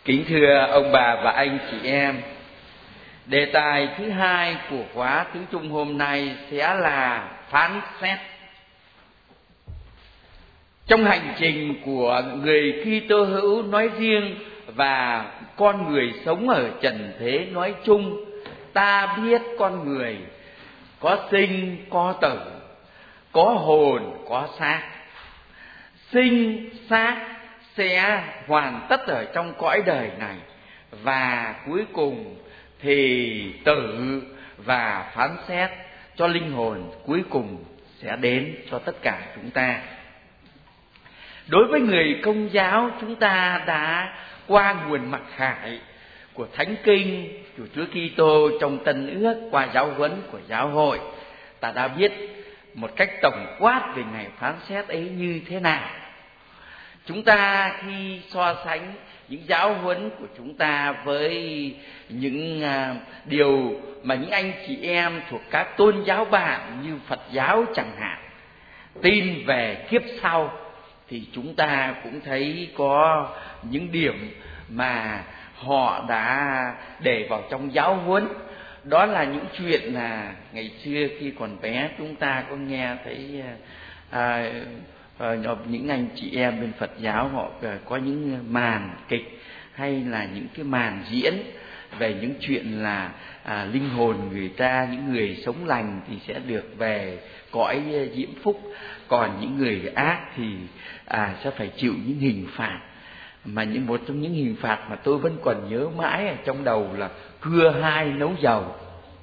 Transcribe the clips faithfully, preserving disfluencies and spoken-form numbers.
Kính thưa ông bà và anh chị em, đề tài thứ hai của khóa tiếng Trung hôm nay sẽ là phán xét. Trong hành trình của người Kitô hữu nói riêng và con người sống ở trần thế nói chung, ta biết con người có sinh có tử, có hồn có xác. Sinh xác sẽ hoàn tất ở trong cõi đời này, và cuối cùng thì tử và phán xét cho linh hồn cuối cùng sẽ đến cho tất cả chúng ta. Đối với người Công giáo, chúng ta đã qua nguồn mặc khải của Thánh Kinh của Chúa Kitô trong Tân Ước, qua giáo huấn của giáo hội, ta đã biết một cách tổng quát về ngày phán xét ấy như thế nào. Chúng ta khi so sánh những giáo huấn của chúng ta với những uh, điều mà những anh chị em thuộc các tôn giáo bạn như Phật giáo chẳng hạn tin về kiếp sau, thì chúng ta cũng thấy có những điểm mà họ đã để vào trong giáo huấn. Đó là những chuyện là ngày xưa khi còn bé chúng ta có nghe thấy à, à, những anh chị em bên Phật giáo họ có những màn kịch hay là những cái màn diễn về những chuyện là à, linh hồn người ta, những người sống lành thì sẽ được về cõi diễm phúc, còn những người ác thì à, sẽ phải chịu những hình phạt. Mà những một trong những hình phạt mà tôi vẫn còn nhớ mãi ở trong đầu là cưa hai nấu dầu.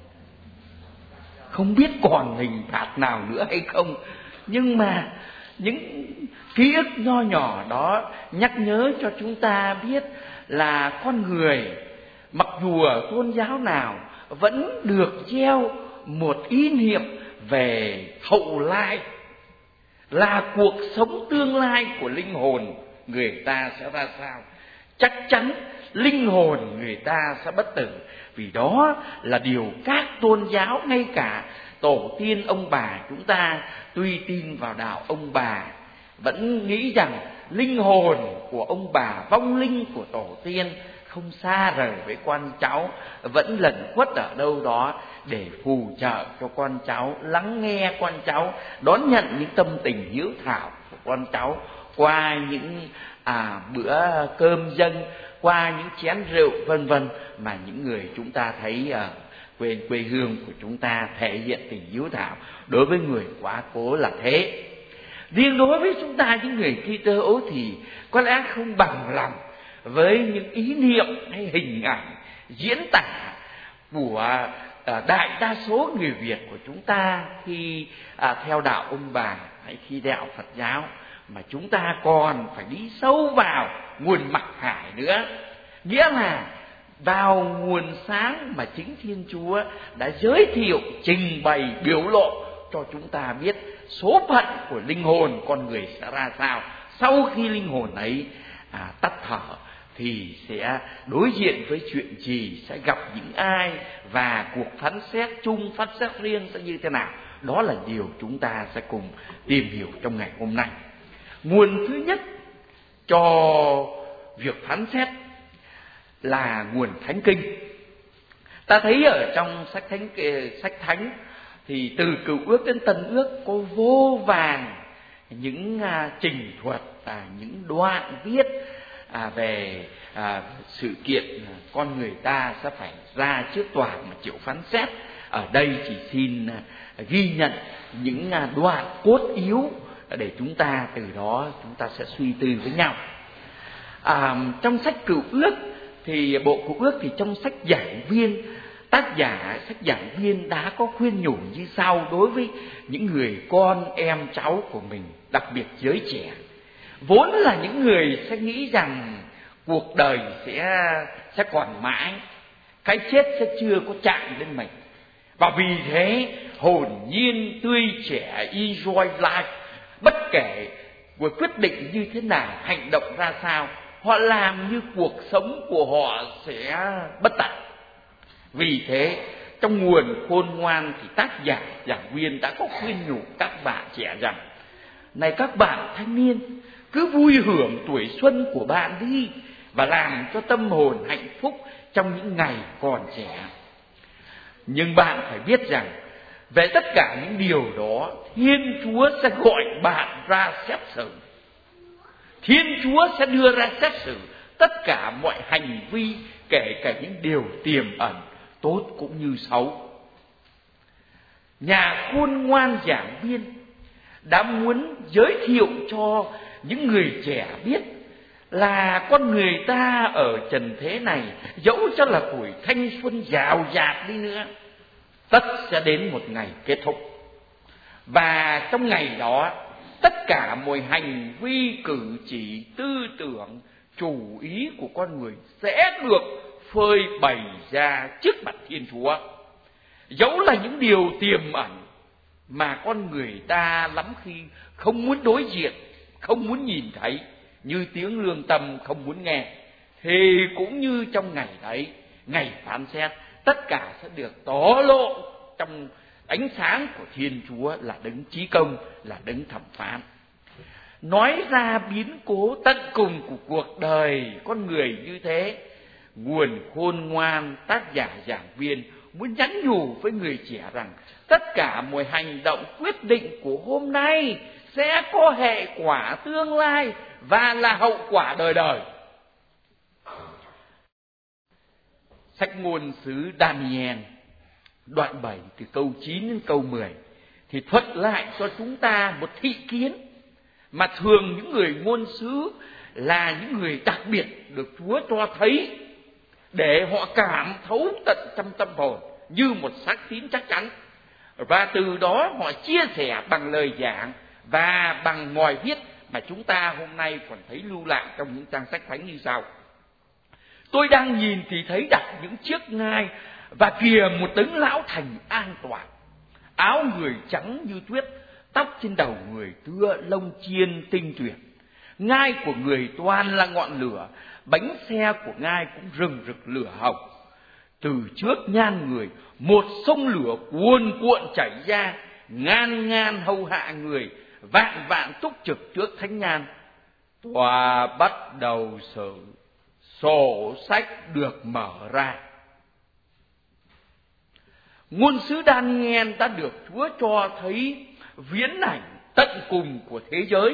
Không biết còn hình phạt nào nữa hay không, nhưng mà những ký ức nho nhỏ đó nhắc nhớ cho chúng ta biết là con người mặc dù ở tôn giáo nào vẫn được gieo một ý niệm về hậu lai, là cuộc sống tương lai của linh hồn người ta sẽ ra sao. Chắc chắn linh hồn người ta sẽ bất tử, vì đó là điều các tôn giáo, ngay cả tổ tiên ông bà chúng ta tuy tin vào đạo ông bà vẫn nghĩ rằng linh hồn của ông bà, vong linh của tổ tiên không xa rời với con cháu, vẫn lẩn khuất ở đâu đó để phù trợ cho con cháu, lắng nghe con cháu, đón nhận những tâm tình hiếu thảo của con cháu qua những à, bữa cơm dâng, qua những chén rượu vân vân mà những người chúng ta thấy ở quê quê hương của chúng ta thể hiện tình hiếu thảo đối với người quá cố là thế. Riêng đối với chúng ta những người Kitô hữu thì có lẽ không bằng lòng với những ý niệm hay hình ảnh diễn tả của à, đại đa số người Việt của chúng ta khi à, theo đạo ông bà hay khi đạo Phật giáo, mà chúng ta còn phải đi sâu vào nguồn mặc khải nữa. Nghĩa là vào nguồn sáng mà chính Thiên Chúa đã giới thiệu, trình bày, biểu lộ cho chúng ta biết số phận của linh hồn con người sẽ ra sao. Sau khi linh hồn ấy à, tắt thở thì sẽ đối diện với chuyện gì, sẽ gặp những ai, và cuộc phán xét chung, phán xét riêng sẽ như thế nào. Đó là điều chúng ta sẽ cùng tìm hiểu trong ngày hôm nay. Nguồn thứ nhất cho việc phán xét là nguồn Thánh Kinh. Ta thấy ở trong sách thánh sách thánh thì từ Cựu Ước đến Tân Ước có vô vàn những à, trình thuật, à, những đoạn viết à, về à, sự kiện con người ta sẽ phải ra trước tòa mà chịu phán xét. Ở đây chỉ xin à, ghi nhận những à, đoạn cốt yếu để chúng ta từ đó chúng ta sẽ suy tư với nhau. À, trong sách Cựu Ước thì bộ Cựu Ước thì trong sách Giảng Viên, tác giả sách Giảng Viên đã có khuyên nhủ như sau đối với những người con em cháu của mình, đặc biệt giới trẻ. Vốn là những người sẽ nghĩ rằng cuộc đời sẽ sẽ còn mãi, cái chết sẽ chưa có chạm đến mình, và vì thế hồn nhiên tươi trẻ enjoy life, bất kể cuộc quyết định như thế nào, hành động ra sao, họ làm như cuộc sống của họ sẽ bất tận. Vì thế trong nguồn khôn ngoan thì tác giả Giảng Viên đã có khuyên nhủ các bạn trẻ rằng: này các bạn thanh niên, cứ vui hưởng tuổi xuân của bạn đi, và làm cho tâm hồn hạnh phúc trong những ngày còn trẻ. Nhưng bạn phải biết rằng về tất cả những điều đó, Thiên Chúa sẽ gọi bạn ra xét xử. Thiên Chúa sẽ đưa ra xét xử tất cả mọi hành vi, kể cả những điều tiềm ẩn, tốt cũng như xấu. Nhà khôn ngoan giảng viên đã muốn giới thiệu cho những người trẻ biết là con người ta ở trần thế này, dẫu cho là tuổi thanh xuân dào dạt đi nữa, tất sẽ đến một ngày kết thúc. Và trong ngày đó, tất cả mọi hành vi, cử chỉ, tư tưởng, chủ ý của con người sẽ được phơi bày ra trước mặt Thiên Chúa. Dẫu là những điều tiềm ẩn mà con người ta lắm khi không muốn đối diện, không muốn nhìn thấy, như tiếng lương tâm không muốn nghe, thì cũng như trong ngày đấy, ngày phán xét, tất cả sẽ được tỏ lộ trong ánh sáng của Thiên Chúa là đấng chí công, là đấng thẩm phán. Nói ra biến cố tận cùng của cuộc đời con người như thế, nguồn khôn ngoan tác giả giảng viên muốn nhắn nhủ với người trẻ rằng tất cả mọi hành động quyết định của hôm nay sẽ có hệ quả tương lai và là hậu quả đời đời. Sách ngôn sứ Daniel đoạn bảy từ câu chín đến câu mười thì thuật lại cho chúng ta một thị kiến mà thường những người ngôn sứ là những người đặc biệt được Chúa cho thấy để họ cảm thấu tận trong tâm hồn như một xác tín chắc chắn, và từ đó họ chia sẻ bằng lời giảng và bằng ngòi viết mà chúng ta hôm nay còn thấy lưu lại trong những trang sách thánh như sau. Tôi đang nhìn thì thấy đặt những chiếc ngai, và kìa một đấng lão thành an toàn, áo người trắng như tuyết, tóc trên đầu người tựa lông chiên tinh tuyệt. Ngai của người toàn là ngọn lửa, bánh xe của ngai cũng rừng rực lửa hồng. Từ trước nhan người, một sông lửa cuồn cuộn chảy ra, ngàn ngàn hầu hạ người, vạn vạn túc trực trước thánh nhan. Tòa bắt đầu xử, sổ sách được mở ra. Ngôn sứ Daniel đã được Chúa cho thấy viễn ảnh tận cùng của thế giới,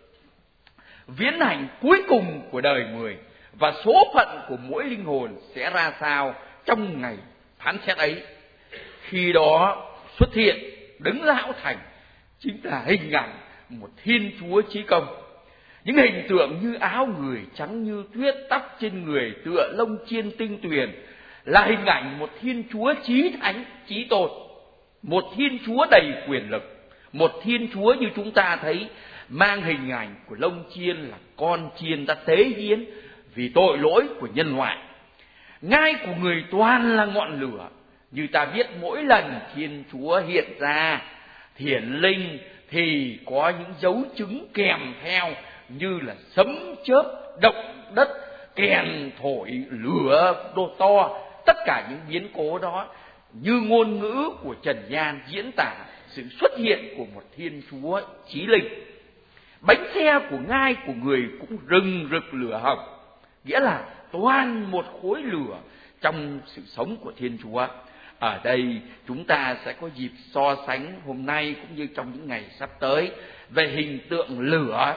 viễn ảnh cuối cùng của đời người, và số phận của mỗi linh hồn sẽ ra sao trong ngày phán xét ấy. Khi đó xuất hiện đấng lão thành, chính là hình ảnh một Thiên Chúa chí công. Những hình tượng như áo người trắng như tuyết, tóc trên người tựa lông chiên tinh tuyền là hình ảnh một Thiên Chúa chí thánh, chí tôn, một Thiên Chúa đầy quyền lực, một Thiên Chúa như chúng ta thấy mang hình ảnh của lông chiên là con chiên đã tế hiến vì tội lỗi của nhân loại. Ngai của người toàn là ngọn lửa, như ta biết mỗi lần Thiên Chúa hiện ra hiển linh thì có những dấu chứng kèm theo như là sấm chớp, động đất, kèn thổi, lửa đô to. Tất cả những biến cố đó như ngôn ngữ của trần gian diễn tả sự xuất hiện của một Thiên Chúa chí linh. Bánh xe của ngai của người cũng rừng rực lửa hồng, nghĩa là toàn một khối lửa trong sự sống của Thiên Chúa. Ở đây chúng ta sẽ có dịp so sánh hôm nay cũng như trong những ngày sắp tới về hình tượng lửa.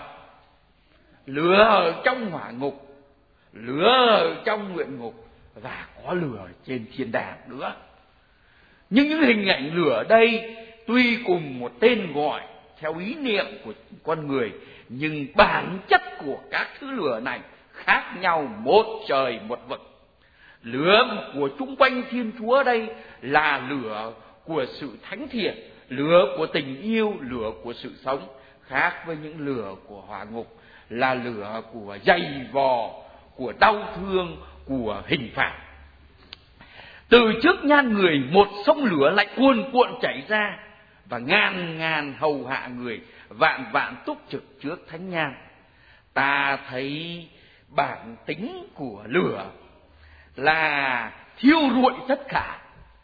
Lửa ở trong hỏa ngục, lửa ở trong luyện ngục, và có lửa trên thiên đàng nữa. Nhưng những hình ảnh lửa đây tuy cùng một tên gọi theo ý niệm của con người, nhưng bản chất của các thứ lửa này khác nhau một trời một vực. Lửa của chung quanh Thiên Chúa đây là lửa của sự thánh thiện, lửa của tình yêu, lửa của sự sống, khác với những lửa của hỏa ngục là lửa của dày vò, của đau thương, của hình phạt. Từ trước nhan người một sông lửa lại cuồn cuộn chảy ra, và ngàn ngàn hầu hạ người, vạn vạn túc trực trước thánh nhan. Ta thấy bản tính của lửa là thiêu rụi tất cả.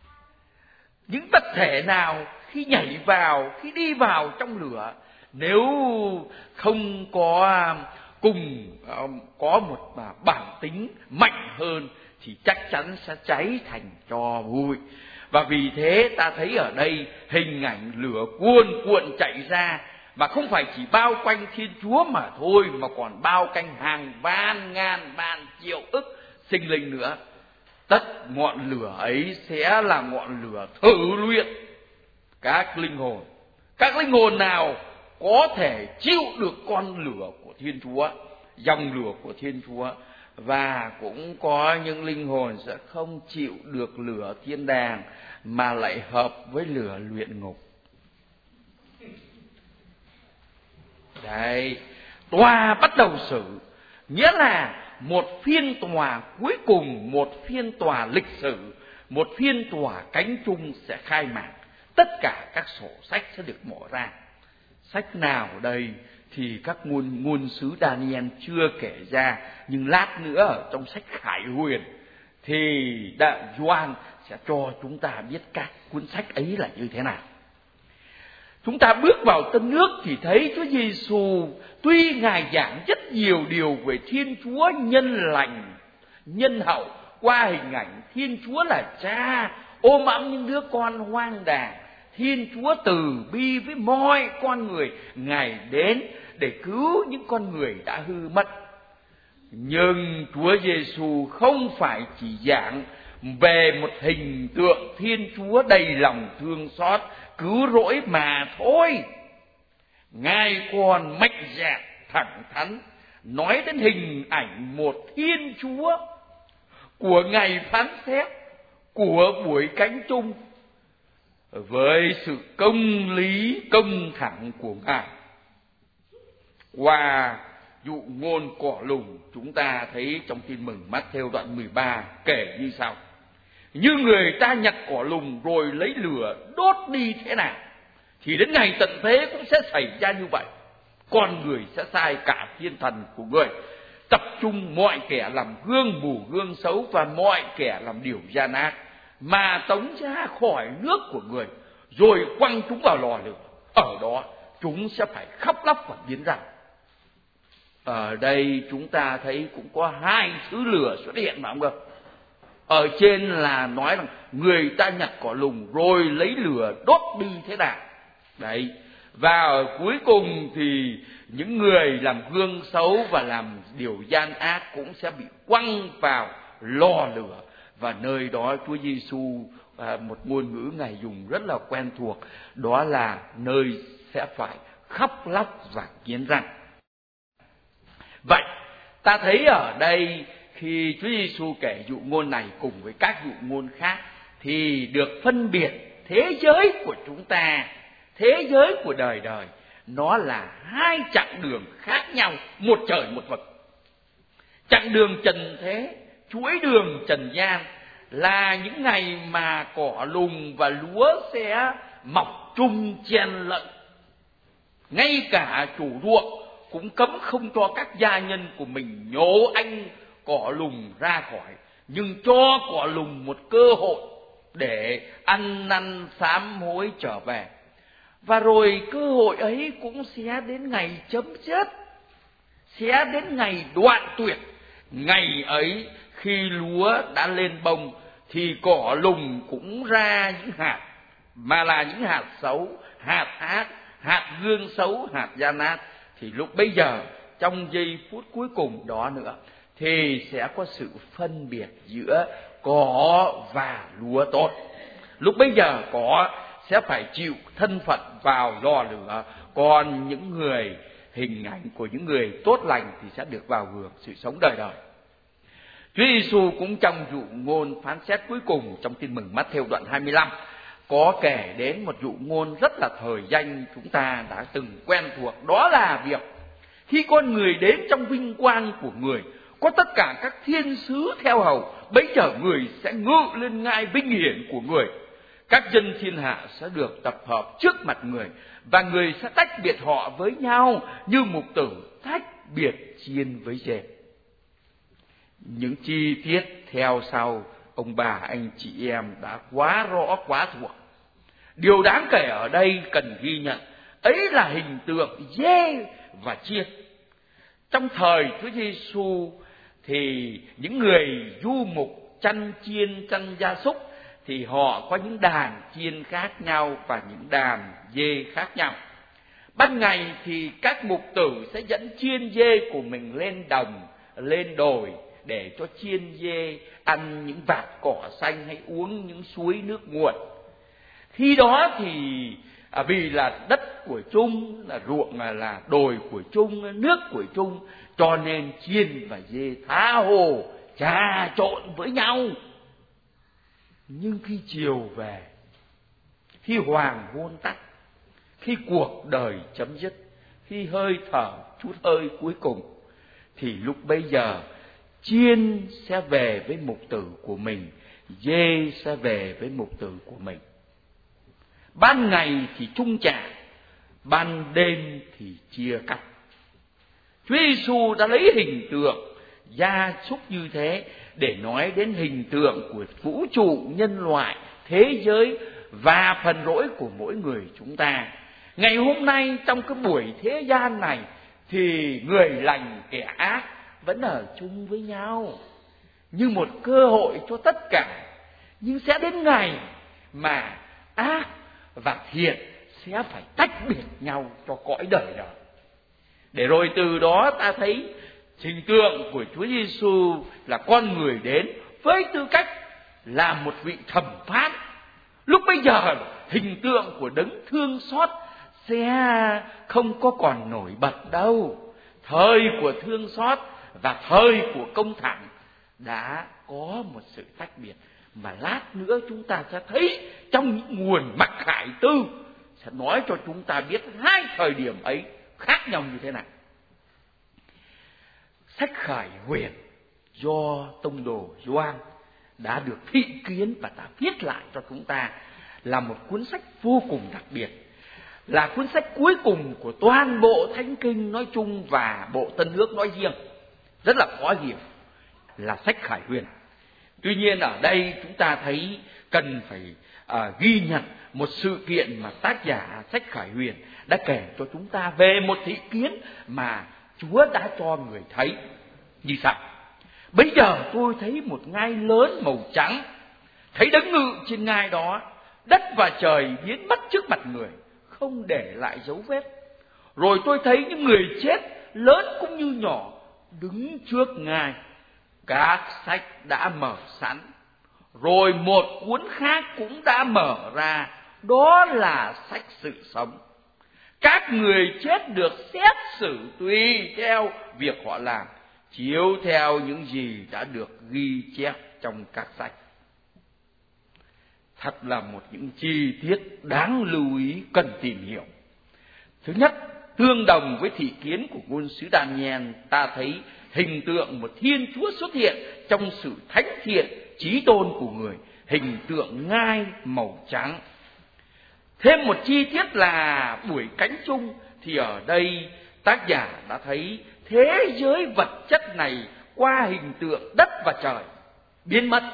Những vật thể nào khi nhảy vào, khi đi vào trong lửa, nếu không có cùng có một bản tính mạnh hơn thì chắc chắn sẽ cháy thành tro bụi. Và vì thế ta thấy ở đây hình ảnh lửa cuồn cuộn chạy ra, mà không phải chỉ bao quanh Thiên Chúa mà thôi, mà còn bao quanh hàng van ngàn vạn triệu ức sinh linh nữa. Tất ngọn lửa ấy sẽ là ngọn lửa thử luyện các linh hồn. Các linh hồn nào có thể chịu được con lửa của Thiên Chúa, dòng lửa của Thiên Chúa, và cũng có những linh hồn sẽ không chịu được lửa thiên đàng mà lại hợp với lửa luyện ngục. Đấy, tòa bắt đầu xử, nghĩa là một phiên tòa cuối cùng, một phiên tòa lịch sử, một phiên tòa cánh chung sẽ khai mạc. Tất cả các sổ sách sẽ được mở ra. Sách nào đây thì các ngôn ngôn sứ Daniel chưa kể ra, nhưng lát nữa ở trong sách Khải Huyền thì Đại Gioan sẽ cho chúng ta biết các cuốn sách ấy là như thế nào. Chúng ta bước vào Tân Ước thì thấy Chúa Giêsu tuy Ngài giảng rất nhiều điều về Thiên Chúa nhân lành, nhân hậu qua hình ảnh Thiên Chúa là cha ôm ẵm những đứa con hoang đàng, Thiên Chúa từ bi với mọi con người, Ngài đến để cứu những con người đã hư mất. Nhưng Chúa Giêsu không phải chỉ giảng về một hình tượng Thiên Chúa đầy lòng thương xót, cứu rỗi mà thôi. Ngài còn mạnh dạn thẳng thắn nói đến hình ảnh một Thiên Chúa của ngày phán xét, của buổi cánh chung, với sự công lý công thẳng của Ngài. Qua dụ ngôn cỏ lùng, chúng ta thấy trong Tin mừng Mát-thêu đoạn mười ba kể như sau: như người ta nhặt cỏ lùng rồi lấy lửa đốt đi thế nào, thì đến ngày tận thế cũng sẽ xảy ra như vậy. Con người sẽ sai cả thiên thần của người, tập trung mọi kẻ làm gương mù gương xấu và mọi kẻ làm điều gian ác, mà tống ra khỏi nước của người, rồi quăng chúng vào lò lửa. Ở đó chúng sẽ phải khóc lóc và biến rằng. Ở đây chúng ta thấy cũng có hai thứ lửa xuất hiện mà không cơ. Ở trên là nói rằng người ta nhặt cỏ lùng rồi lấy lửa đốt đi thế nào. Đấy. Và ở cuối cùng thì những người làm gương xấu và làm điều gian ác cũng sẽ bị quăng vào lò lửa. Và nơi đó Chúa Giêsu à, một ngôn ngữ Ngài dùng rất là quen thuộc, đó là nơi sẽ phải khóc lóc và nghiến răng. Vậy ta thấy ở đây khi Chúa Giêsu kể dụ ngôn này cùng với các dụ ngôn khác thì được phân biệt thế giới của chúng ta, thế giới của đời đời, nó là hai chặng đường khác nhau, một trời một vực. Chặng đường trần thế, chuỗi đường trần gian là những ngày mà cỏ lùng và lúa sẽ mọc chung chen lẫn. Ngay cả chủ ruộng cũng cấm không cho các gia nhân của mình nhổ anh cỏ lùng ra khỏi, nhưng cho cỏ lùng một cơ hội để ăn năn sám hối trở về. Và rồi cơ hội ấy cũng sẽ đến ngày chấm dứt, sẽ đến ngày đoạn tuyệt. Ngày ấy khi lúa đã lên bông thì cỏ lùng cũng ra những hạt, mà là những hạt xấu, hạt ác, hạt gương xấu, hạt gian ác. Thì lúc bây giờ, trong giây phút cuối cùng đó nữa, thì sẽ có sự phân biệt giữa cỏ và lúa tốt. Lúc bây giờ cỏ sẽ phải chịu thân phận vào lò lửa, còn những người, hình ảnh của những người tốt lành thì sẽ được vào hưởng sự sống đời đời. Chúa Giêsu cũng trong dụ ngôn phán xét cuối cùng trong Tin mừng Mát-thêu đoạn hai mươi lăm có kể đến một dụ ngôn rất là thời danh chúng ta đã từng quen thuộc, đó là việc khi con người đến trong vinh quang của người, có tất cả các thiên sứ theo hầu, bấy giờ người sẽ ngự lên ngai vinh hiển của người. Các dân thiên hạ sẽ được tập hợp trước mặt người, và người sẽ tách biệt họ với nhau như mục tử tách biệt chiên với dê. Những chi tiết theo sau, ông bà anh chị em đã quá rõ quá thuộc. Điều đáng kể ở đây cần ghi nhận, ấy là hình tượng dê và chiên. Trong thời Chúa Giêsu thì những người du mục chăn chiên chăn gia súc thì họ có những đàn chiên khác nhau và những đàn dê khác nhau. Ban ngày thì các mục tử sẽ dẫn chiên dê của mình lên đồng, lên đồi để cho chiên dê ăn những vạt cỏ xanh hay uống những suối nước nguồn. Khi đó thì à, vì là đất của chung, là ruộng là, là đồi của chung, nước của chung, cho nên chiên và dê tha hồ trà trộn với nhau. Nhưng khi chiều về, khi hoàng hôn tắt, khi cuộc đời chấm dứt, khi hơi thở chút hơi cuối cùng, thì lúc bấy giờ chiên sẽ về với mục tử của mình, dê sẽ về với mục tử của mình. Ban ngày thì chung trả, ban đêm thì chia cắt. Chúa Giêsu đã lấy hình tượng gia súc như thế để nói đến hình tượng của vũ trụ, nhân loại, thế giới và phần lỗi của mỗi người chúng ta. Ngày hôm nay trong cái buổi thế gian này thì người lành kẻ ác vẫn ở chung với nhau như một cơ hội cho tất cả. Nhưng sẽ đến ngày mà ác và thiện sẽ phải tách biệt nhau cho cõi đời đời. Để rồi từ đó ta thấy hình tượng của Chúa Giêsu là con người đến với tư cách là một vị thẩm phán. Lúc bây giờ hình tượng của đấng thương xót sẽ không có còn nổi bật đâu. Thời của thương xót và thời của công thẳng đã có một sự tách biệt, mà lát nữa chúng ta sẽ thấy trong những nguồn Mặc Khải Tư sẽ nói cho chúng ta biết hai thời điểm ấy khác nhau như thế nào. Sách Khải Huyền do tông đồ Gioan đã được thị kiến và đã viết lại cho chúng ta là một cuốn sách vô cùng đặc biệt, là cuốn sách cuối cùng của toàn bộ Thánh Kinh nói chung và bộ Tân Ước nói riêng. Rất là khó hiểu là sách Khải Huyền. Tuy nhiên ở đây chúng ta thấy cần phải à, ghi nhận một sự kiện mà tác giả sách Khải Huyền đã kể cho chúng ta về một thị kiến mà Chúa đã cho người thấy. Như sao? Bây giờ tôi thấy một ngai lớn màu trắng, thấy đấng ngự trên ngai đó, đất và trời biến mất trước mặt người, không để lại dấu vết. Rồi tôi thấy những người chết lớn cũng như nhỏ đứng trước ngai. Các sách đã mở sẵn, rồi một cuốn khác cũng đã mở ra, đó là sách sự sống. Các người chết được xét xử tùy theo việc họ làm, chiếu theo những gì đã được ghi chép trong các sách. Thật là một những chi tiết đáng lưu ý cần tìm hiểu. Thứ nhất, tương đồng với thị kiến của ngôn sứ Daniel, ta thấy hình tượng một Thiên Chúa xuất hiện trong sự thánh thiện chí tôn của người, hình tượng ngai màu trắng. Thêm một chi tiết là buổi cánh chung, thì ở đây tác giả đã thấy thế giới vật chất này qua hình tượng đất và trời biến mất.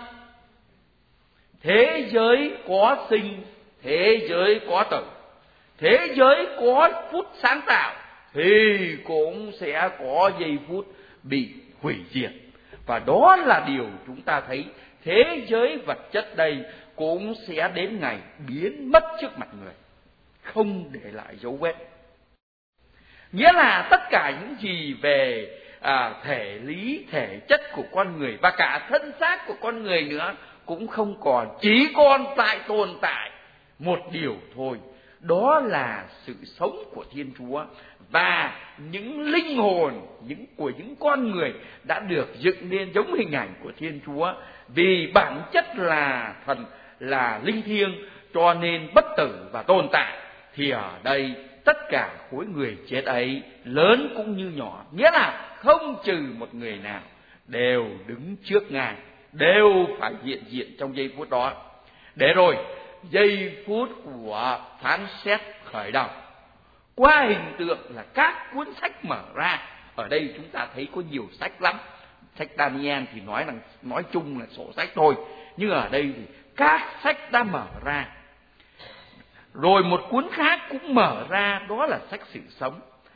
Thế giới có sinh, thế giới có tử, thế giới có phút sáng tạo thì cũng sẽ có giây phút bị hủy diệt. Và đó là điều chúng ta thấy thế giới vật chất đây cũng sẽ đến ngày biến mất trước mặt người, không để lại dấu vết. Nghĩa là tất cả những gì về à, thể lý, thể chất của con người và cả thân xác của con người nữa cũng không còn, chỉ còn tại tồn tại một điều thôi, đó là sự sống của Thiên Chúa và những linh hồn những của những con người đã được dựng nên giống hình ảnh của Thiên Chúa, vì bản chất là thần, là linh thiêng, cho nên bất tử và tồn tại. Thì ở đây tất cả khối người chết ấy, lớn cũng như nhỏ, nghĩa là không trừ một người nào, đều đứng trước Ngài, đều phải hiện diện trong giây phút đó. Để rồi giây phút của phán xét khởi đầu qua hình tượng là các cuốn sách mở ra. Ở đây chúng ta thấy có nhiều sách lắm. Sách Daniel thì nói rằng nói chung là sổ sách thôi, nhưng ở đây thì các sách đã mở ra. Rồi một cuốn khác cũng mở ra, đó là sách sự sống.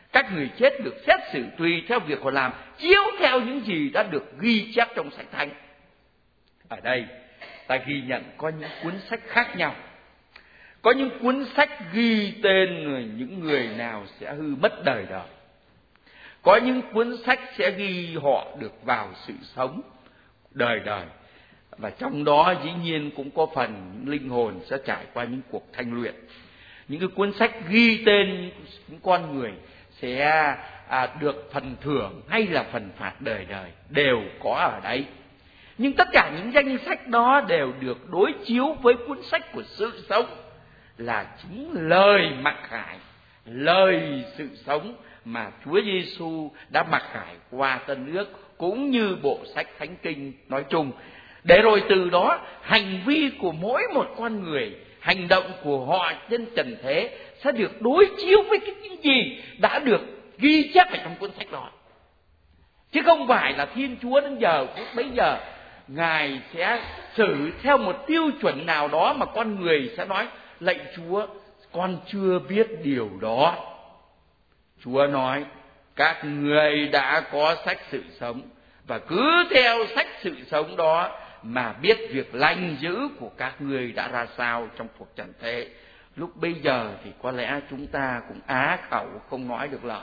Các người chết được xét xử tùy theo việc họ làm, chiếu theo những gì đã được ghi chép trong sách thánh. Ở đây ta ghi nhận có những cuốn sách khác nhau. Có những cuốn sách ghi tên người, những người nào sẽ hư mất đời đời. Có những cuốn sách sẽ ghi họ được vào sự sống đời đời. Và trong đó dĩ nhiên cũng có phần những linh hồn sẽ trải qua những cuộc thanh luyện. Những cái cuốn sách ghi tên những con người sẽ à, được phần thưởng hay là phần phạt đời đời đều có ở đấy. Nhưng tất cả những danh sách đó đều được đối chiếu với cuốn sách của sự sống, là chính lời mặc khải, lời sự sống mà Chúa Giêsu đã mặc khải qua Tân Ước, cũng như bộ sách Thánh Kinh nói chung. Để rồi từ đó hành vi của mỗi một con người, hành động của họ trên trần thế sẽ được đối chiếu với cái những gì đã được ghi chép ở trong cuốn sách đó. Chứ không phải là Thiên Chúa đến giờ phút bấy giờ Ngài sẽ xử theo một tiêu chuẩn nào đó mà con người sẽ nói: lạy Chúa, con chưa biết điều đó. Chúa nói: các người đã có sách sự sống, và cứ theo sách sự sống đó mà biết việc lành dữ của các người đã ra sao trong cuộc trần thế. Lúc bây giờ thì có lẽ chúng ta cũng á khẩu không nói được lời.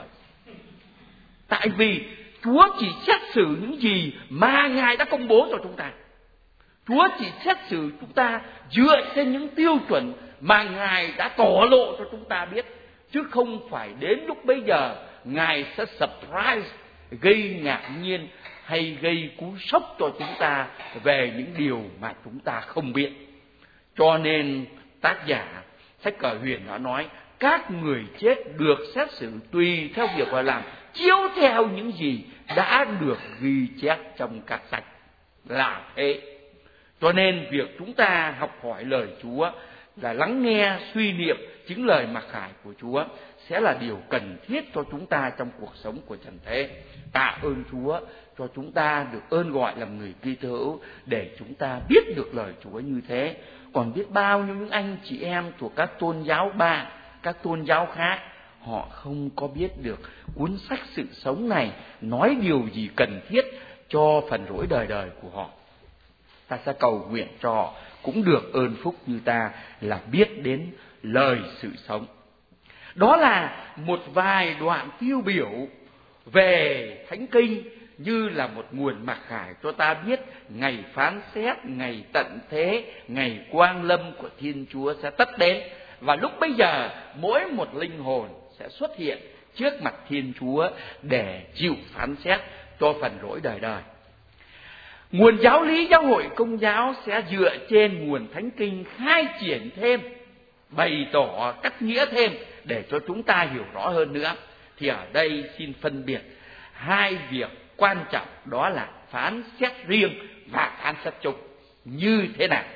Tại vì Chúa chỉ xét xử những gì mà Ngài đã công bố cho chúng ta. Chúa chỉ xét xử chúng ta dựa trên những tiêu chuẩn mà Ngài đã tỏ lộ cho chúng ta biết, chứ không phải đến lúc bây giờ Ngài sẽ surprise, gây ngạc nhiên hay gây cú sốc cho chúng ta về những điều mà chúng ta không biết. Cho nên tác giả sách Cờ Huyền đã nói: các người chết được xét xử tùy theo việc họ làm, chiếu theo những gì đã được ghi chép trong các sách. Là thế. Cho nên việc chúng ta học hỏi lời Chúa, là lắng nghe, suy niệm chính lời mặc khải của Chúa, sẽ là điều cần thiết cho chúng ta trong cuộc sống của trần thế. Tạ ơn Chúa cho chúng ta được ơn gọi làm người Kitô hữu, để chúng ta biết được lời Chúa như thế. Còn biết bao nhiêu những anh chị em thuộc các tôn giáo bạn, các tôn giáo khác, họ không có biết được cuốn sách sự sống này nói điều gì cần thiết cho phần rỗi đời đời của họ. Ta sẽ cầu nguyện cho họ cũng được ơn phúc như ta, là biết đến lời sự sống. Đó là một vài đoạn tiêu biểu về Thánh Kinh, như là một nguồn mặc khải cho ta biết ngày phán xét, ngày tận thế, ngày quang lâm của Thiên Chúa sẽ tất đến. Và lúc bây giờ mỗi một linh hồn sẽ xuất hiện trước mặt Thiên Chúa để chịu phán xét cho phần rỗi đời đời. Nguồn giáo lý giáo hội Công giáo sẽ dựa trên nguồn Thánh Kinh khai triển thêm, bày tỏ cắt nghĩa thêm để cho chúng ta hiểu rõ hơn nữa. Thì ở đây xin phân biệt hai việc quan trọng, đó là phán xét riêng và phán xét chung như thế nào.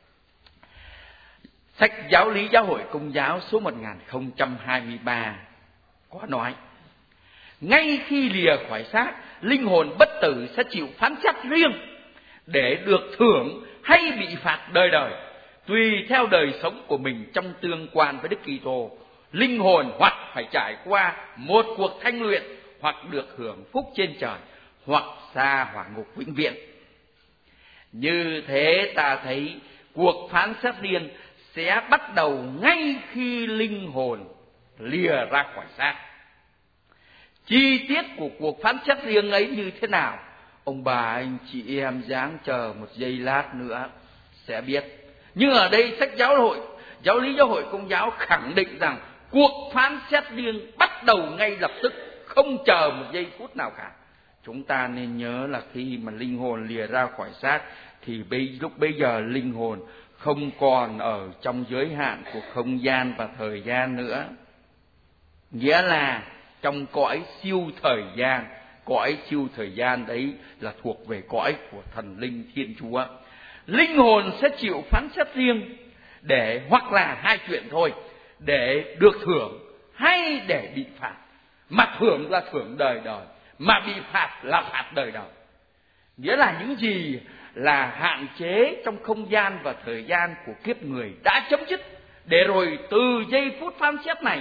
Sách Giáo lý Giáo hội Công giáo số một nghìn không trăm hai mươi ba có nói: ngay khi lìa khỏi xác, linh hồn bất tử sẽ chịu phán xét riêng để được thưởng hay bị phạt đời đời, tùy theo đời sống của mình trong tương quan với Đức Kitô. Linh hồn hoặc phải trải qua một cuộc thanh luyện, hoặc được hưởng phúc trên trời, hoặc xa hỏa ngục vĩnh viễn. Như thế ta thấy cuộc phán xét riêng sẽ bắt đầu ngay khi linh hồn lìa ra khỏi xác. Chi tiết của cuộc phán xét riêng ấy như thế nào, ông bà anh chị em dáng chờ một giây lát nữa sẽ biết. Nhưng ở đây sách giáo hội, giáo lý giáo hội Công giáo khẳng định rằng cuộc phán xét riêng bắt đầu ngay lập tức, không chờ một giây phút nào cả. Chúng ta nên nhớ là khi mà linh hồn lìa ra khỏi xác thì lúc bây giờ linh hồn không còn ở trong giới hạn của không gian và thời gian nữa. Nghĩa là trong cõi siêu thời gian, cõi siêu thời gian đấy là thuộc về cõi của thần linh Thiên Chúa. Linh hồn sẽ chịu phán xét riêng để, hoặc là hai chuyện thôi, để được thưởng hay để bị phạt. Mà thưởng là thưởng đời đời, mà bị phạt là phạt đời đời. Nghĩa là những gì là hạn chế trong không gian và thời gian của kiếp người đã chấm dứt, để rồi từ giây phút phán xét này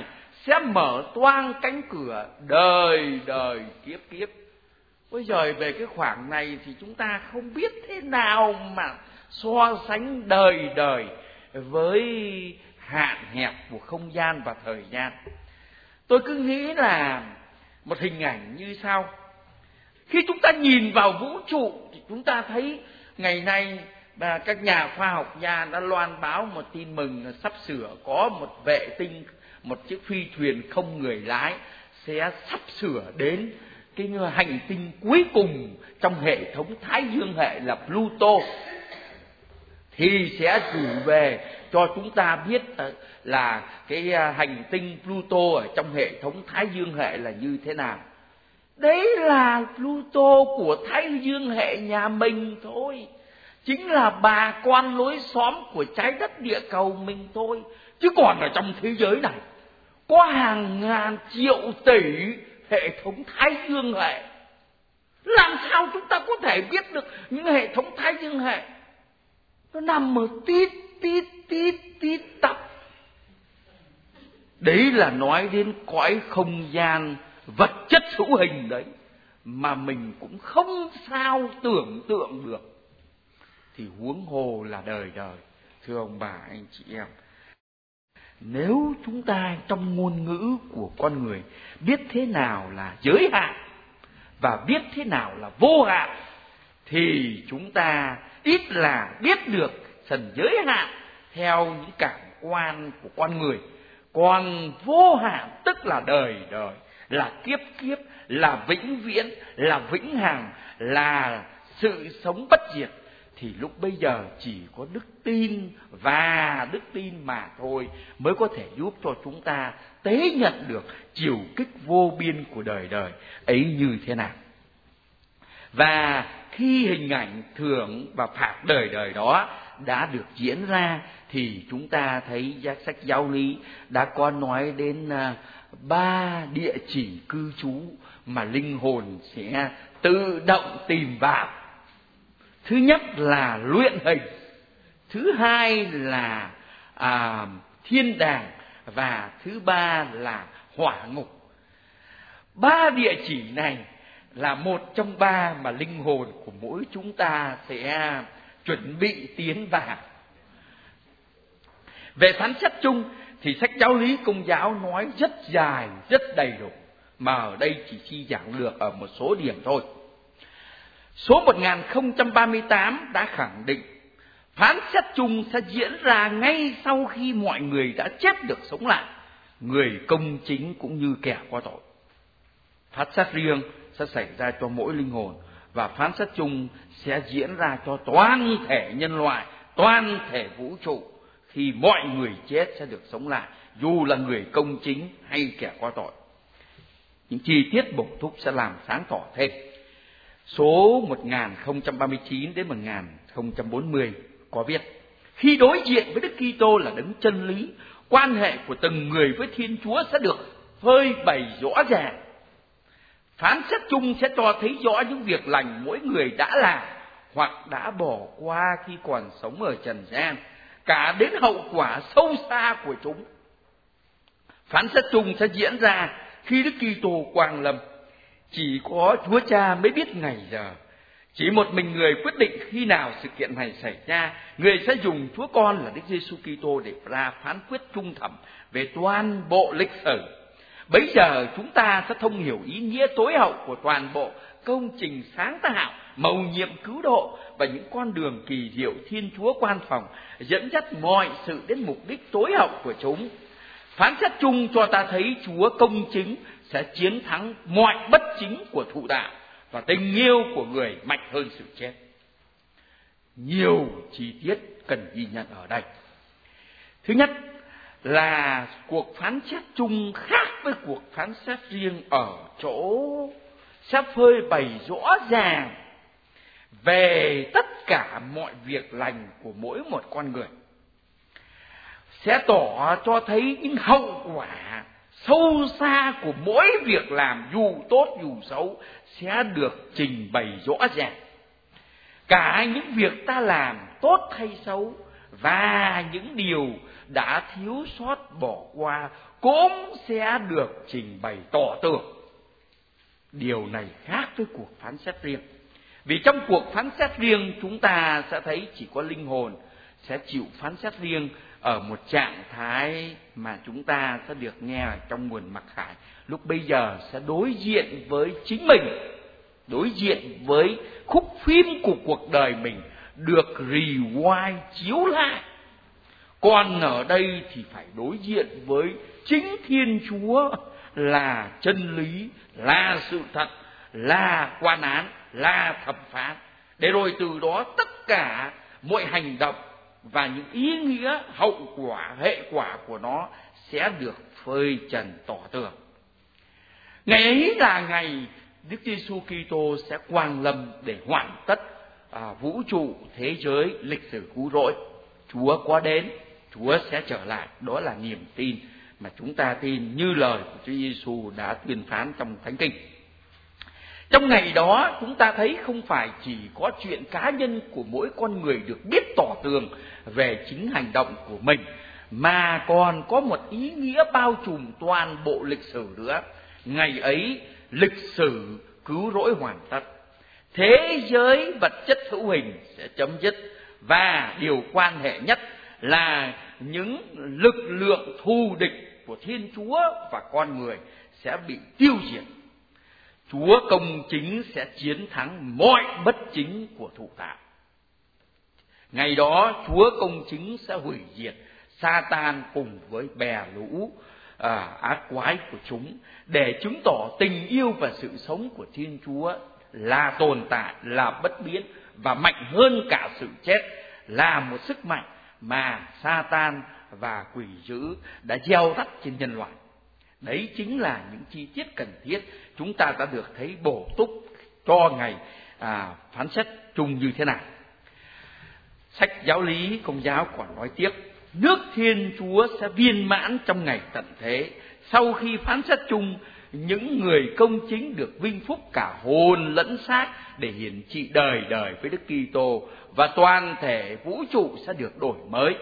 sẽ mở toang cánh cửa đời đời kiếp kiếp. Bây giờ về cái khoảng này thì chúng ta không biết thế nào mà so sánh đời đời với hạn hẹp của không gian và thời gian. Tôi cứ nghĩ là một hình ảnh như sau. Khi chúng ta nhìn vào vũ trụ thì chúng ta thấy ngày nay và các nhà khoa học gia đã loan báo một tin mừng là sắp sửa có một vệ tinh, một chiếc phi thuyền không người lái sẽ sắp sửa đến cái hành tinh cuối cùng trong hệ thống Thái Dương hệ là Pluto, thì sẽ gửi về cho chúng ta biết là cái hành tinh Pluto ở trong hệ thống Thái Dương hệ là như thế nào. Đấy là Pluto của Thái Dương hệ nhà mình thôi, chính là bà con lối xóm của trái đất địa cầu mình thôi. Chứ còn ở trong thế giới này có hàng ngàn triệu tỷ hệ thống Thái Dương hệ. Làm sao chúng ta có thể biết được những hệ thống Thái Dương hệ? Nó nằm ở tít tít tít tít tắp. Đấy là nói đến cõi không gian vật chất hữu hình đấy, mà mình cũng không sao tưởng tượng được, thì huống hồ là đời đời. Thưa ông bà anh chị em, nếu chúng ta trong ngôn ngữ của con người biết thế nào là giới hạn và biết thế nào là vô hạn, thì chúng ta ít là biết được phần giới hạn theo những cảm quan của con người. Còn vô hạn tức là đời đời, là kiếp kiếp, là vĩnh viễn, là vĩnh hằng, là sự sống bất diệt, thì lúc bây giờ chỉ có đức tin và đức tin mà thôi mới có thể giúp cho chúng ta tế nhận được chiều kích vô biên của đời đời ấy như thế nào. Và khi hình ảnh thưởng và phạt đời đời đó đã được diễn ra, thì chúng ta thấy sách giáo lý đã có nói đến ba địa chỉ cư trú mà linh hồn sẽ tự động tìm vào. Thứ nhất là luyện hình, thứ hai là à, thiên đàng, và thứ ba là hỏa ngục. Ba địa chỉ này là một trong ba mà linh hồn của mỗi chúng ta sẽ chuẩn bị tiến vào. Về phán xét chung thì sách giáo lý Công giáo nói rất dài, rất đầy đủ, mà ở đây chỉ chi giảng lược ở một số điểm thôi. Số một nghìn không trăm ba mươi tám đã khẳng định phán xét chung sẽ diễn ra ngay sau khi mọi người đã chết được sống lại, người công chính cũng như kẻ có tội. Phán xét riêng sẽ xảy ra cho mỗi linh hồn, và phán xét chung sẽ diễn ra cho toàn thể nhân loại, toàn thể vũ trụ, khi mọi người chết sẽ được sống lại, dù là người công chính hay kẻ có tội. Những chi tiết bổ túc sẽ làm sáng tỏ thêm. Số một nghìn không trăm ba mươi chín đến một nghìn không trăm bốn mươi có viết: khi đối diện với Đức Kitô là đấng chân lý, quan hệ của từng người với Thiên Chúa sẽ được phơi bày rõ ràng. Phán xét chung sẽ cho thấy rõ những việc lành mỗi người đã làm hoặc đã bỏ qua khi còn sống ở trần gian, cả đến hậu quả sâu xa của chúng. Phán xét chung sẽ diễn ra khi Đức Kitô quang lâm. Chỉ có Chúa Cha mới biết ngày giờ. Chỉ một mình người quyết định khi nào sự kiện này xảy ra. Người sẽ dùng Chúa Con là Đức Giêsu Kitô để ra phán quyết trung thẩm về toàn bộ lịch sử. Bấy giờ chúng ta sẽ thông hiểu ý nghĩa tối hậu của toàn bộ công trình sáng tạo, mầu nhiệm cứu độ và những con đường kỳ diệu Thiên Chúa quan phòng dẫn dắt mọi sự đến mục đích tối hậu của chúng. Phán xét chung cho ta thấy Chúa công chính sẽ chiến thắng mọi bất chính của thụ đạo, và tình yêu của người mạnh hơn sự chết. Nhiều chi tiết cần ghi nhận ở đây. Thứ nhất là cuộc phán xét chung khác với cuộc phán xét riêng ở chỗ sẽ phơi bày rõ ràng về tất cả mọi việc lành của mỗi một con người, sẽ tỏ cho thấy những hậu quả sâu xa của mỗi việc làm dù tốt dù xấu sẽ được trình bày rõ ràng. Cả những việc ta làm tốt hay xấu và những điều đã thiếu sót bỏ qua cũng sẽ được trình bày tỏ tường. Điều này khác với cuộc phán xét riêng. Vì trong cuộc phán xét riêng chúng ta sẽ thấy chỉ có linh hồn sẽ chịu phán xét riêng ở một trạng thái mà chúng ta sẽ được nghe trong nguồn mặc khải. Lúc bây giờ sẽ đối diện với chính mình, đối diện với khúc phim của cuộc đời mình được rewind chiếu lại. Còn ở đây thì phải đối diện với chính Thiên Chúa là chân lý, là sự thật, là quan án, là thẩm phán. Để rồi từ đó tất cả mọi hành động và những ý nghĩa, hậu quả, hệ quả của nó sẽ được phơi trần tỏ tường. Ngày ấy là ngày Đức Giêsu Kitô sẽ quang lâm để hoàn tất à, vũ trụ, thế giới, lịch sử cứu rỗi. Chúa có đến, Chúa sẽ trở lại. Đó là niềm tin mà chúng ta tin như lời của Chúa Giêsu đã tuyên phán trong Thánh Kinh. Trong ngày đó chúng ta thấy không phải chỉ có chuyện cá nhân của mỗi con người được biết tỏ tường về chính hành động của mình, mà còn có một ý nghĩa bao trùm toàn bộ lịch sử nữa. Ngày ấy lịch sử cứu rỗi hoàn tất, thế giới vật chất hữu hình sẽ chấm dứt, và điều quan hệ nhất là những lực lượng thù địch của Thiên Chúa và con người sẽ bị tiêu diệt. Chúa công chính sẽ chiến thắng mọi bất chính của thụ tạo. Ngày đó Chúa công chính sẽ hủy diệt Sa-tan cùng với bè lũ à, ác quái của chúng, để chứng tỏ tình yêu và sự sống của Thiên Chúa là tồn tại, là bất biến và mạnh hơn cả sự chết, là một sức mạnh mà Sa-tan và quỷ dữ đã gieo rắc trên nhân loại. Đấy chính là những chi tiết cần thiết chúng ta đã được thấy bổ túc cho ngày à, phán xét chung như thế nào. Sách giáo lý Công giáo còn nói tiếp, nước Thiên Chúa sẽ viên mãn trong ngày tận thế. Sau khi phán xét chung, những người công chính được vinh phúc cả hồn lẫn xác để hiển trị đời đời với Đức Kitô, và toàn thể vũ trụ sẽ được đổi mới.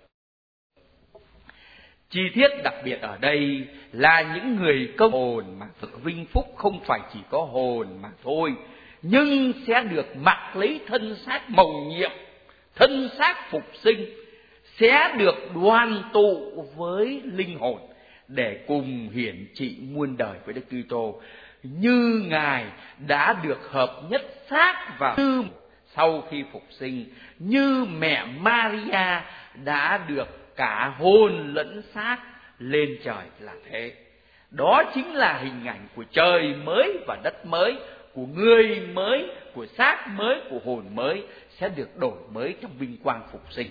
Chi tiết đặc biệt ở đây là những người công hồn mà được vinh phúc không phải chỉ có hồn mà thôi, nhưng sẽ được mặc lấy thân xác mầu nhiệm, thân xác phục sinh, sẽ được đoàn tụ với linh hồn để cùng hiển trị muôn đời với Đức Kitô, như Ngài đã được hợp nhất xác và như sau khi phục sinh, như mẹ Maria đã được cả hồn lẫn xác lên trời là thế. Đó chính là hình ảnh của trời mới và đất mới, của người mới, của xác mới, của hồn mới sẽ được đổi mới trong vinh quang phục sinh.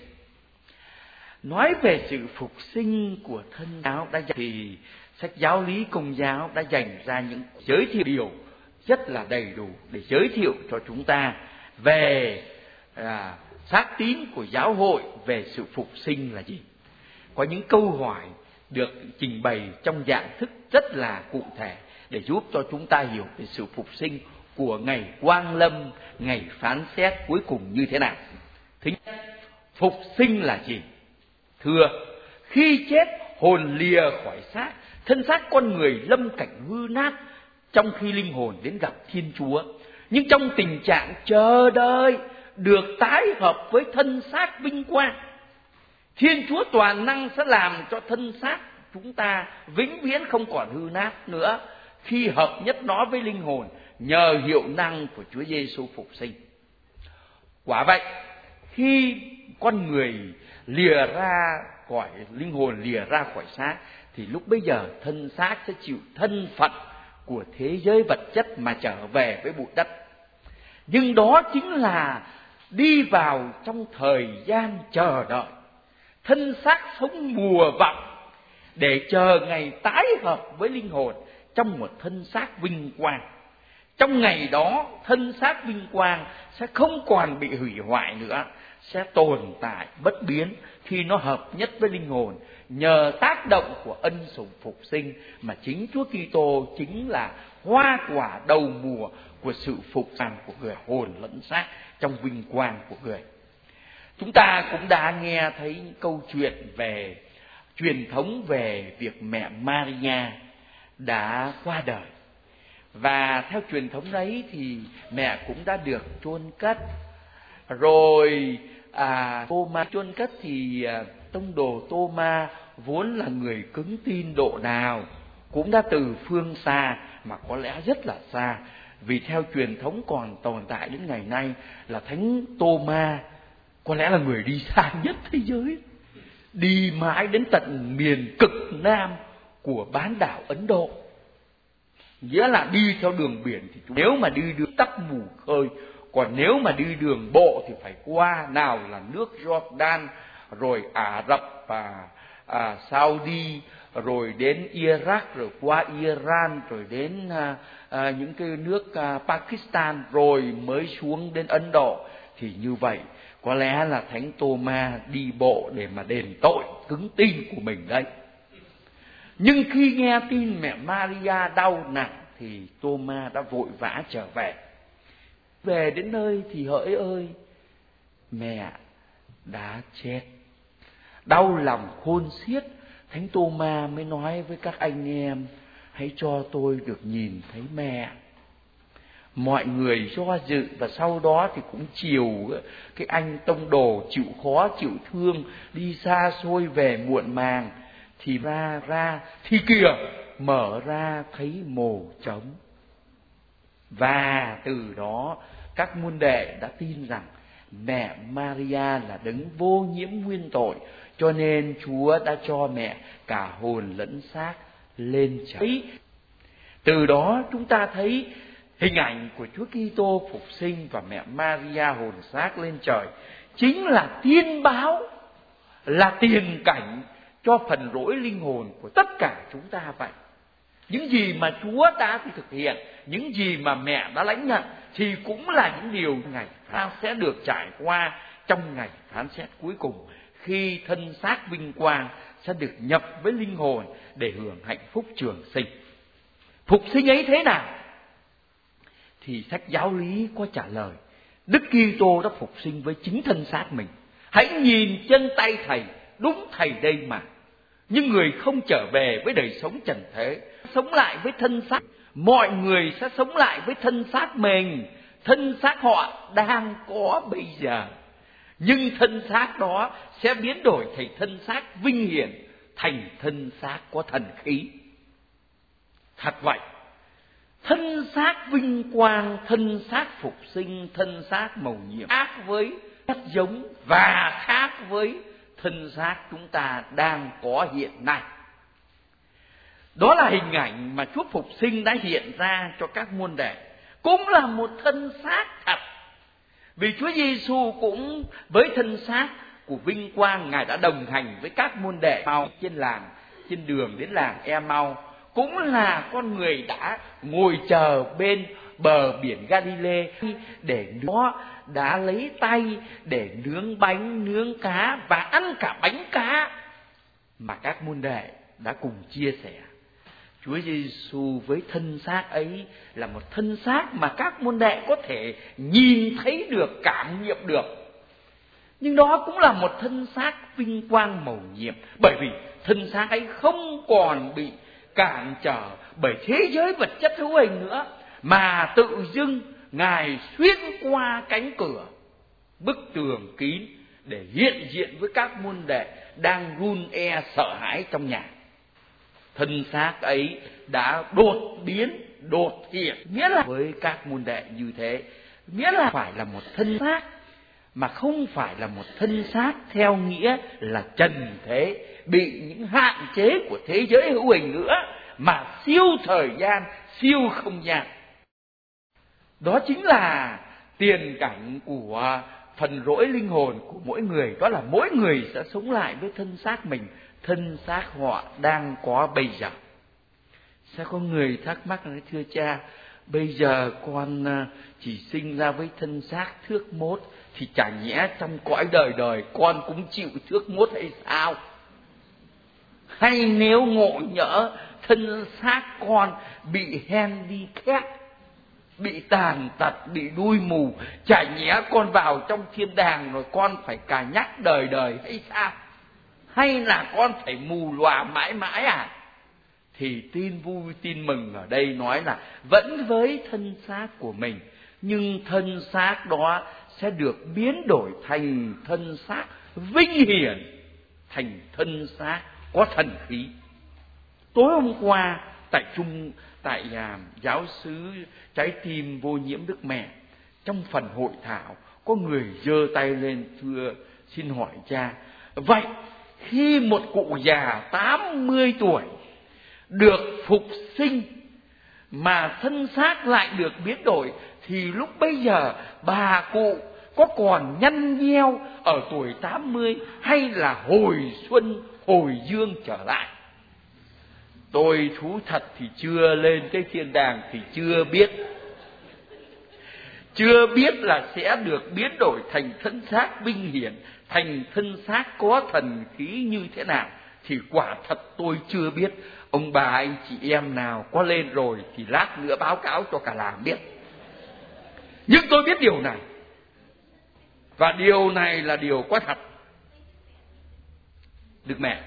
Nói về sự phục sinh của thân giáo đã dành, thì sách giáo lý Công giáo đã dành ra những giới thiệu điều rất là đầy đủ để giới thiệu cho chúng ta về à, xác tín của giáo hội về sự phục sinh là gì. Có những câu hỏi được trình bày trong dạng thức rất là cụ thể để giúp cho chúng ta hiểu về sự phục sinh của ngày quang lâm, ngày phán xét cuối cùng như thế nào. Thứ nhất, phục sinh là gì? Thưa, khi chết hồn lìa khỏi xác, thân xác con người lâm cảnh hư nát, trong khi linh hồn đến gặp Thiên Chúa, nhưng trong tình trạng chờ đợi được tái hợp với thân xác vinh quang. Thiên Chúa toàn năng sẽ làm cho thân xác chúng ta vĩnh viễn không còn hư nát nữa khi hợp nhất nó với linh hồn nhờ hiệu năng của Chúa Giêsu phục sinh. Quả vậy, khi con người lìa ra khỏi linh hồn, lìa ra khỏi xác, thì lúc bấy giờ thân xác sẽ chịu thân phận của thế giới vật chất mà trở về với bụi đất. Nhưng đó chính là đi vào trong thời gian chờ đợi, thân xác sống mùa vọng để chờ ngày tái hợp với linh hồn trong một thân xác vinh quang. Trong ngày đó, thân xác vinh quang sẽ không còn bị hủy hoại nữa, sẽ tồn tại bất biến khi nó hợp nhất với linh hồn nhờ tác động của ân sủng phục sinh mà chính Chúa Kitô chính là hoa quả đầu mùa của sự phục sinh của người hồn lẫn xác trong vinh quang của người. Chúng ta cũng đã nghe thấy những câu chuyện về truyền thống về việc mẹ Maria đã qua đời. Và theo truyền thống đấy thì mẹ cũng đã được chôn cất. Rồi à, Tô-ma chôn cất thì à, tông đồ Tô-ma vốn là người cứng tin độ nào cũng đã từ phương xa, mà có lẽ rất là xa, vì theo truyền thống còn tồn tại đến ngày nay là Thánh Tô-ma có lẽ là người đi xa nhất thế giới, đi mãi đến tận miền cực nam của bán đảo Ấn Độ. Nghĩa là đi theo đường biển thì nếu mà đi đường tắc mù khơi, còn nếu mà đi đường bộ thì phải qua nào là nước Jordan, rồi Ả Rập và à, Saudi, rồi đến Iraq, rồi qua Iran, rồi đến à, à, những cái nước à, Pakistan, rồi mới xuống đến Ấn Độ. Thì như vậy có lẽ là Thánh Tô-ma đi bộ để mà đền tội cứng tin của mình đây. Nhưng khi nghe tin mẹ Maria đau nặng thì Tô-ma đã vội vã trở về. Về đến nơi thì hỡi ơi, mẹ đã chết. Đau lòng khôn xiết, Thánh Tô-ma mới nói với các anh em: hãy cho tôi được nhìn thấy mẹ. Mọi người do dự, và sau đó thì cũng chiều cái anh tông đồ chịu khó chịu thương đi xa xôi về muộn màng. Thì ra ra thì kìa, mở ra thấy mồ trống. Và từ đó các môn đệ đã tin rằng mẹ Maria là đấng vô nhiễm nguyên tội, cho nên Chúa đã cho mẹ cả hồn lẫn xác lên trời. Từ đó chúng ta thấy hình ảnh của Chúa Kitô phục sinh và mẹ Maria hồn xác lên trời chính là tiên báo, là tiền cảnh cho phần rỗi linh hồn của tất cả chúng ta vậy. Những gì mà Chúa đã thực hiện, những gì mà mẹ đã lãnh nhận thì cũng là những điều ngày ta sẽ được trải qua trong ngày phán xét cuối cùng, khi thân xác vinh quang sẽ được nhập với linh hồn để hưởng hạnh phúc trường sinh. Phục sinh ấy thế nào? Thì sách giáo lý có trả lời: Đức Kitô đã phục sinh với chính thân xác mình. Hãy nhìn chân tay Thầy, đúng Thầy đây mà. Nhưng người không trở về với đời sống trần thế, sống lại với thân xác. Mọi người sẽ sống lại với thân xác mình, thân xác họ đang có bây giờ. Nhưng thân xác đó sẽ biến đổi thành thân xác vinh hiển, thành thân xác có thần khí. Thật vậy, thân xác vinh quang, thân xác phục sinh, thân xác mầu nhiệm khác với rất giống và khác với thân xác chúng ta đang có hiện nay. Đó là hình ảnh mà Chúa phục sinh đã hiện ra cho các môn đệ, cũng là một thân xác thật. Vì Chúa Giêsu cũng với thân xác của vinh quang, Ngài đã đồng hành với các môn đệ mau trên làng, trên đường đến làng E-mau, cũng là con người đã ngồi chờ bên bờ biển Galilee để nó đã lấy tay để nướng bánh, nướng cá và ăn cả bánh cá mà các môn đệ đã cùng chia sẻ. Chúa Giêsu với thân xác ấy là một thân xác mà các môn đệ có thể nhìn thấy được, cảm nghiệm được. Nhưng đó cũng là một thân xác vinh quang mầu nhiệm, bởi vì thân xác ấy không còn bị cản trở bởi thế giới vật chất hữu hình nữa, mà tự dưng Ngài xuyên qua cánh cửa, bức tường kín để hiện diện với các môn đệ đang run e sợ hãi trong nhà. Thân xác ấy đã đột biến, đột hiện, nghĩa là với các môn đệ như thế, nghĩa là phải là một thân xác, mà không phải là một thân xác theo nghĩa là trần thế, bị những hạn chế của thế giới hữu hình nữa, mà siêu thời gian, siêu không gian. Đó chính là tiền cảnh của phần rỗi linh hồn của mỗi người. Đó là mỗi người sẽ sống lại với thân xác mình, thân xác họ đang có bây giờ. Sẽ có người thắc mắc là: thưa cha, bây giờ con chỉ sinh ra với thân xác thước mốt, thì chả nhẽ trong cõi đời đời con cũng chịu thước mốt hay sao? Hay nếu ngộ nhỡ thân xác con bị handicap bị tàn tật, bị đuôi mù, chả nhẽ con vào trong thiên đàng rồi con phải cà nhắc đời đời hay sao? Hay là con phải mù lòa mãi mãi à? Thì tin vui tin mừng ở đây nói là vẫn với thân xác của mình, nhưng thân xác đó sẽ được biến đổi thành thân xác vinh hiển, thành thân xác có thần khí. Tối hôm qua tại trung tại nhà giáo xứ Trái Tim Vô Nhiễm Đức Mẹ, trong phần hội thảo có người giơ tay lên thưa xin hỏi cha, vậy khi một cụ già tám mươi tuổi được phục sinh mà thân xác lại được biến đổi, thì lúc bây giờ bà cụ có còn nhăn nheo ở tuổi tám mươi hay là hồi xuân hồi dương trở lại? Tôi thú thật thì chưa lên cái thiên đàng thì chưa biết. Chưa biết là sẽ được biến đổi thành thân xác vinh hiển, thành thân xác có thần khí như thế nào, thì quả thật tôi chưa biết. Ông bà anh chị em nào có lên rồi thì lát nữa báo cáo cho cả làng biết. Nhưng tôi biết điều này, và điều này là điều có thật. Đức Mẹ,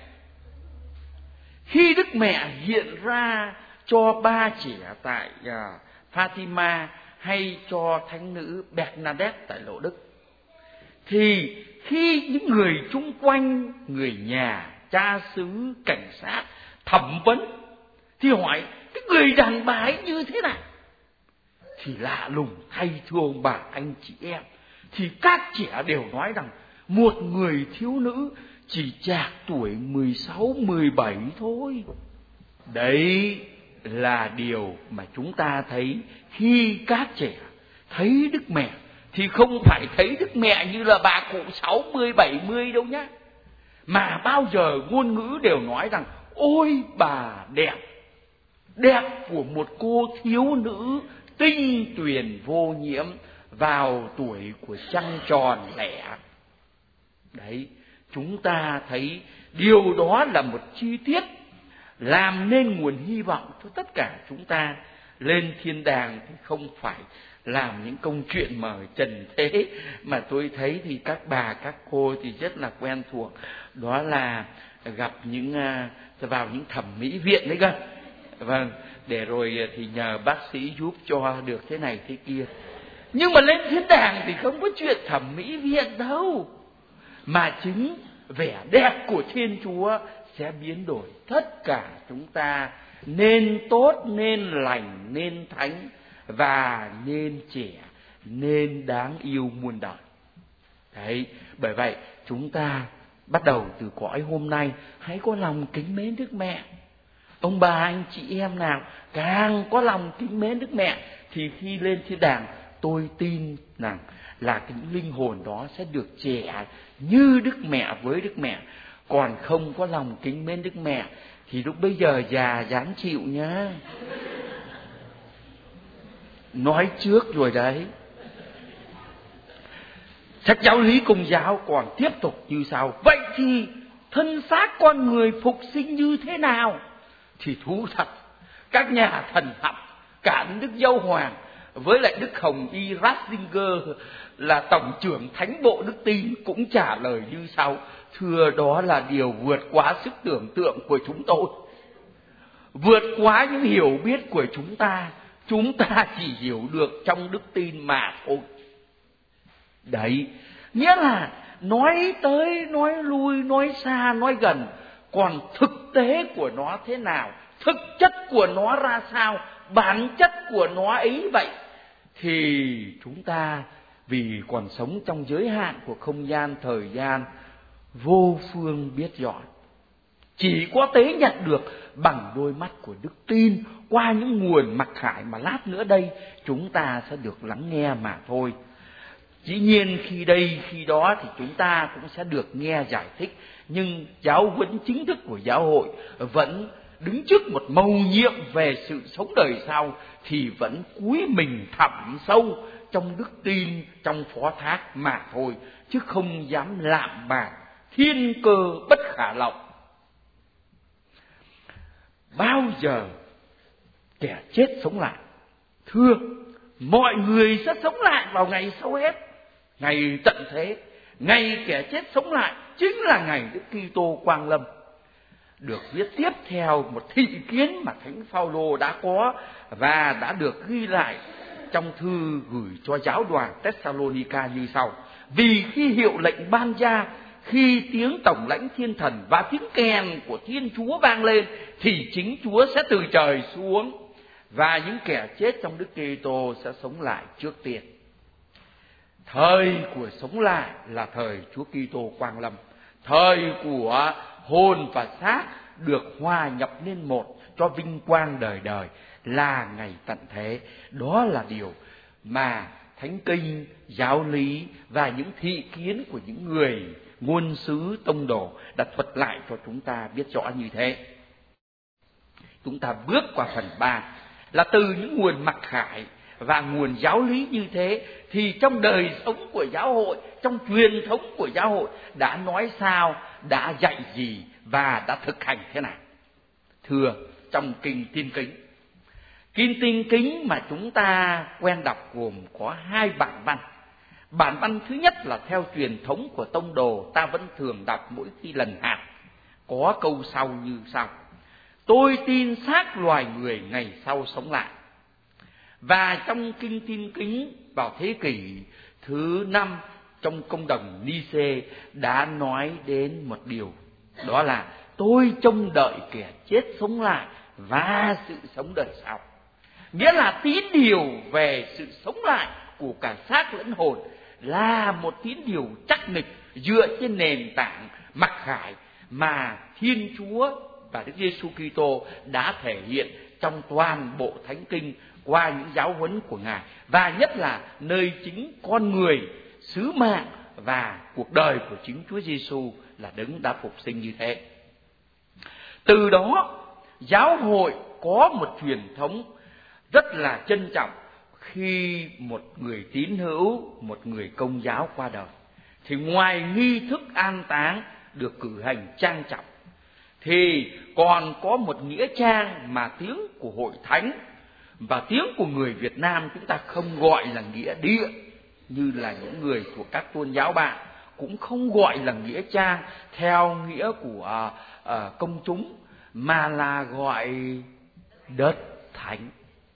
khi Đức Mẹ hiện ra cho ba trẻ tại uh, Fatima hay cho thánh nữ Bernadette tại Lộ Đức, thì khi những người chung quanh, người nhà, cha xứ, cảnh sát thẩm vấn thì hỏi cái người đàn bà ấy như thế nào, thì lạ lùng thay thưa ông bà anh chị em, thì các trẻ đều nói rằng một người thiếu nữ chỉ chạc tuổi mười sáu, mười bảy thôi. Đấy là điều mà chúng ta thấy khi các trẻ thấy Đức Mẹ, thì không phải thấy Đức Mẹ như là bà cụ sáu mươi, bảy mươi đâu nhá. Mà bao giờ ngôn ngữ đều nói rằng ôi bà đẹp, đẹp của một cô thiếu nữ tinh tuyền vô nhiễm vào tuổi của trăng tròn lẻ. Đấy, chúng ta thấy điều đó là một chi tiết làm nên nguồn hy vọng cho tất cả chúng ta. Lên thiên đàng thì không phải làm những công chuyện mà ở trần thế, mà tôi thấy thì các bà các cô thì rất là quen thuộc, đó là gặp những vào những thẩm mỹ viện đấy cơ. Vâng, để rồi thì nhờ bác sĩ giúp cho được thế này thế kia. Nhưng mà lên thiên đàng thì không có chuyện thẩm mỹ viện đâu, mà chính vẻ đẹp của Thiên Chúa sẽ biến đổi tất cả chúng ta, nên tốt, nên lành, nên thánh, và nên trẻ, nên đáng yêu muôn đời. Đấy, bởi vậy chúng ta bắt đầu từ cõi hôm nay hãy có lòng kính mến Đức Mẹ. Ông bà anh chị em nào càng có lòng kính mến Đức Mẹ, thì khi lên thiên đàng tôi tin rằng là cái linh hồn đó sẽ được trẻ như Đức Mẹ với Đức Mẹ. Còn không có lòng kính mến Đức Mẹ thì lúc bây giờ già dáng chịu nhá. Nói trước rồi đấy. Sách giáo lý Công giáo còn tiếp tục như sau. Vậy thì thân xác con người phục sinh như thế nào? Thì thú thật, các nhà thần học, cả Đức Giáo Hoàng với lại Đức Hồng Y Ratzinger là tổng trưởng Thánh bộ Đức Tin cũng trả lời như sau. Thưa, đó là điều vượt quá sức tưởng tượng của chúng tôi, vượt quá những hiểu biết của chúng ta. Chúng ta chỉ hiểu được trong đức tin mà thôi. Đấy, nghĩa là nói tới, nói lui, nói xa, nói gần, còn thực tế của nó thế nào, thực chất của nó ra sao, bản chất của nó ấy vậy, thì chúng ta vì còn sống trong giới hạn của không gian, thời gian, vô phương biết rõ. Chỉ có tế nhận được bằng đôi mắt của đức tin, qua những nguồn mặc khải mà lát nữa đây chúng ta sẽ được lắng nghe mà thôi. Dĩ nhiên khi đây khi đó thì chúng ta cũng sẽ được nghe giải thích, nhưng giáo huấn chính thức của giáo hội vẫn đứng trước một mầu nhiệm về sự sống đời sau, thì vẫn cúi mình thẳm sâu trong đức tin, trong phó thác mà thôi, chứ không dám lạm bạc thiên cơ bất khả lộng. Bao giờ kẻ chết sống lại? Thưa, mọi người sẽ sống lại vào ngày sau hết, ngày tận thế, ngày kẻ chết sống lại chính là ngày Đức Kitô quang lâm. Được viết tiếp theo một thị kiến mà Thánh Phaolô đã có và đã được ghi lại trong thư gửi cho giáo đoàn Thessalonica như sau: vì khi hiệu lệnh ban ra, khi tiếng tổng lãnh thiên thần và tiếng kèn của Thiên Chúa vang lên, thì chính Chúa sẽ từ trời xuống và những kẻ chết trong Đức Kitô sẽ sống lại trước tiên. Thời của sống lại là thời Chúa Kitô quang lâm, thời của hồn và xác được hòa nhập nên một cho vinh quang đời đời là ngày tận thế. Đó là điều mà Thánh Kinh, giáo lý và những thị kiến của những người ngôn sứ tông đồ đã thuật lại cho chúng ta biết rõ như thế. Chúng ta bước qua phần ba là từ những nguồn mặc khải và nguồn giáo lý như thế thì trong đời sống của giáo hội, trong truyền thống của giáo hội đã nói sao, đã dạy gì và đã thực hành thế nào. Thưa, trong Kinh Tin Kính, Kinh Tin Kính mà chúng ta quen đọc gồm có hai bản văn. Bản văn thứ nhất là theo truyền thống của tông đồ, ta vẫn thường đọc mỗi khi lần hạt, có câu sau như sau: tôi tin xác loài người ngày sau sống lại. Và trong Kinh Tin Kính vào thế kỷ thứ năm, trong công đồng Nice đã nói đến một điều, đó là tôi trông đợi kẻ chết sống lại và sự sống đời sau. Nghĩa là tín điều về sự sống lại của cả xác lẫn hồn là một tín điều chắc nịch dựa trên nền tảng mặc khải mà Thiên Chúa và Đức Giêsu Kitô đã thể hiện trong toàn bộ Thánh Kinh qua những giáo huấn của Ngài, và nhất là nơi chính con người, sứ mạng và cuộc đời của chính Chúa Giêsu là Đấng đã phục sinh như thế. Từ đó, giáo hội có một truyền thống rất là trân trọng. Khi một người tín hữu, một người công giáo qua đời, thì ngoài nghi thức an táng được cử hành trang trọng, thì còn có một nghĩa trang mà tiếng của Hội Thánh và tiếng của người Việt Nam chúng ta không gọi là nghĩa địa như là những người thuộc các tôn giáo bạn, cũng không gọi là nghĩa trang theo nghĩa của uh, công chúng, mà là gọi đất thánh.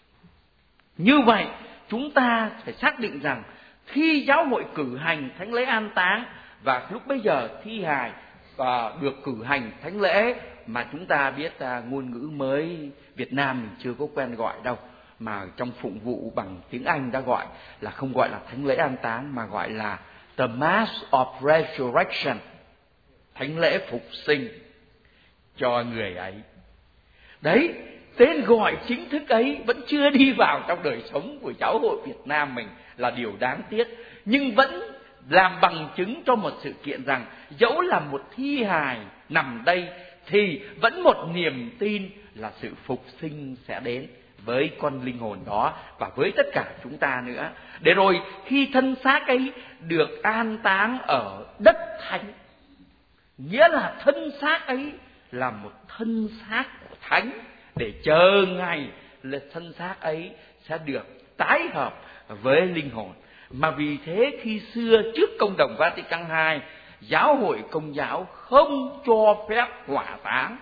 Như vậy chúng ta phải xác định rằng khi giáo hội cử hành thánh lễ an táng, và lúc bấy giờ thi hài và được cử hành thánh lễ mà chúng ta biết à, ngôn ngữ mới Việt Nam mình chưa có quen gọi đâu, mà trong phụng vụ bằng tiếng Anh đã gọi là không gọi là thánh lễ an táng mà gọi là the Mass of Resurrection, thánh lễ phục sinh cho người ấy. Đấy, tên gọi chính thức ấy vẫn chưa đi vào trong đời sống của giáo hội Việt Nam mình là điều đáng tiếc, nhưng vẫn làm bằng chứng cho một sự kiện rằng dẫu là một thi hài nằm đây thì vẫn một niềm tin là sự phục sinh sẽ đến với con linh hồn đó và với tất cả chúng ta nữa. Để rồi khi thân xác ấy được an táng ở đất thánh, nghĩa là thân xác ấy là một thân xác của thánh, để chờ ngày là thân xác ấy sẽ được tái hợp với linh hồn. Mà vì thế khi xưa trước công đồng Vatican hai, giáo hội Công giáo không cho phép hỏa táng,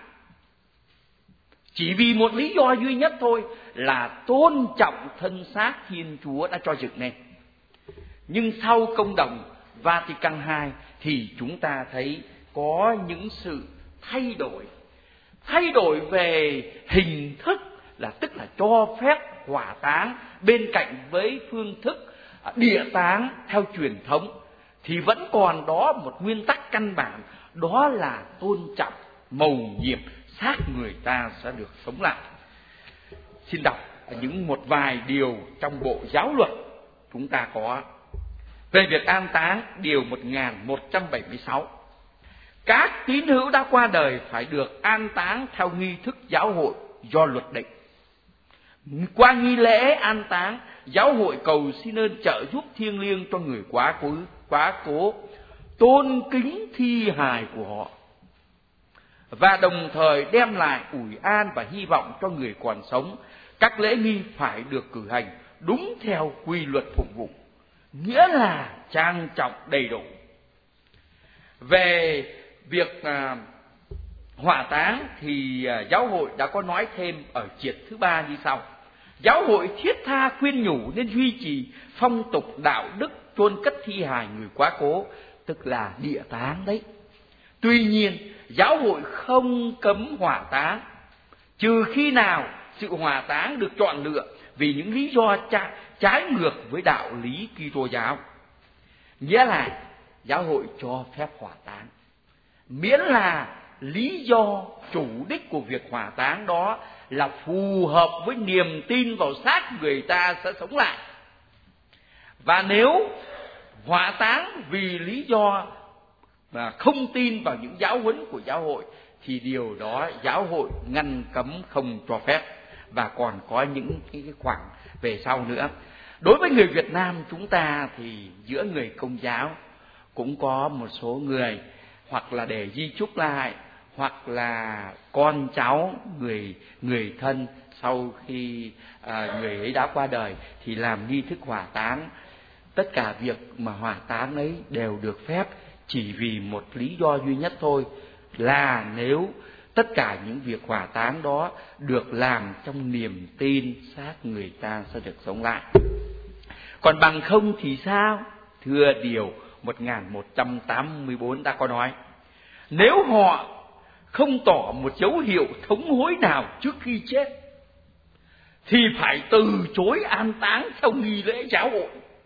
chỉ vì một lý do duy nhất thôi là tôn trọng thân xác Thiên Chúa đã cho dựng nên. Nhưng sau công đồng Vatican hai thì chúng ta thấy có những sự thay đổi. Thay đổi về hình thức, là tức là cho phép hỏa táng bên cạnh với phương thức địa táng theo truyền thống, thì vẫn còn đó một nguyên tắc căn bản, đó là tôn trọng mầu nhiệm xác người ta sẽ được sống lại. Xin đọc những một vài điều trong bộ giáo luật chúng ta có về việc an táng. Điều một nghìn một trăm bảy mươi sáu: các tín hữu đã qua đời phải được an táng theo nghi thức giáo hội do luật định. Qua nghi lễ an táng, giáo hội cầu xin ơn trợ giúp thiêng liêng cho người quá cố, quá cố tôn kính thi hài của họ, và đồng thời đem lại ủi an và hy vọng cho người còn sống. Các lễ nghi phải được cử hành đúng theo quy luật phục vụ, nghĩa là trang trọng đầy đủ. Về việc à, hỏa táng thì à, giáo hội đã có nói thêm ở triệt thứ ba như sau: giáo hội thiết tha khuyên nhủ nên duy trì phong tục đạo đức chôn cất thi hài người quá cố, tức là địa táng đấy. Tuy nhiên, giáo hội không cấm hỏa táng, trừ khi nào sự hỏa táng được chọn lựa vì những lý do trái ngược với đạo lý Kitô giáo. Nghĩa là giáo hội cho phép hỏa táng, miễn là lý do chủ đích của việc hỏa táng đó là phù hợp với niềm tin vào xác người ta sẽ sống lại. Và nếu hỏa táng vì lý do mà không tin vào những giáo huấn của giáo hội thì điều đó giáo hội ngăn cấm không cho phép. Và còn có những cái khoảng về sau nữa. Đối với người Việt Nam chúng ta thì giữa người Công giáo cũng có một số người hoặc là để di chúc lại, hoặc là con cháu người người thân sau khi à, người ấy đã qua đời thì làm nghi thức hỏa táng. Tất cả việc mà hỏa táng ấy đều được phép chỉ vì một lý do duy nhất thôi, là nếu tất cả những việc hỏa táng đó được làm trong niềm tin xác người ta sẽ được sống lại. Còn bằng không thì sao? Thưa điều một nghìn một trăm tám mươi tư đã có nói: nếu họ không tỏ một dấu hiệu thống hối nào trước khi chết thì phải từ chối an táng theo nghi lễ giáo hội.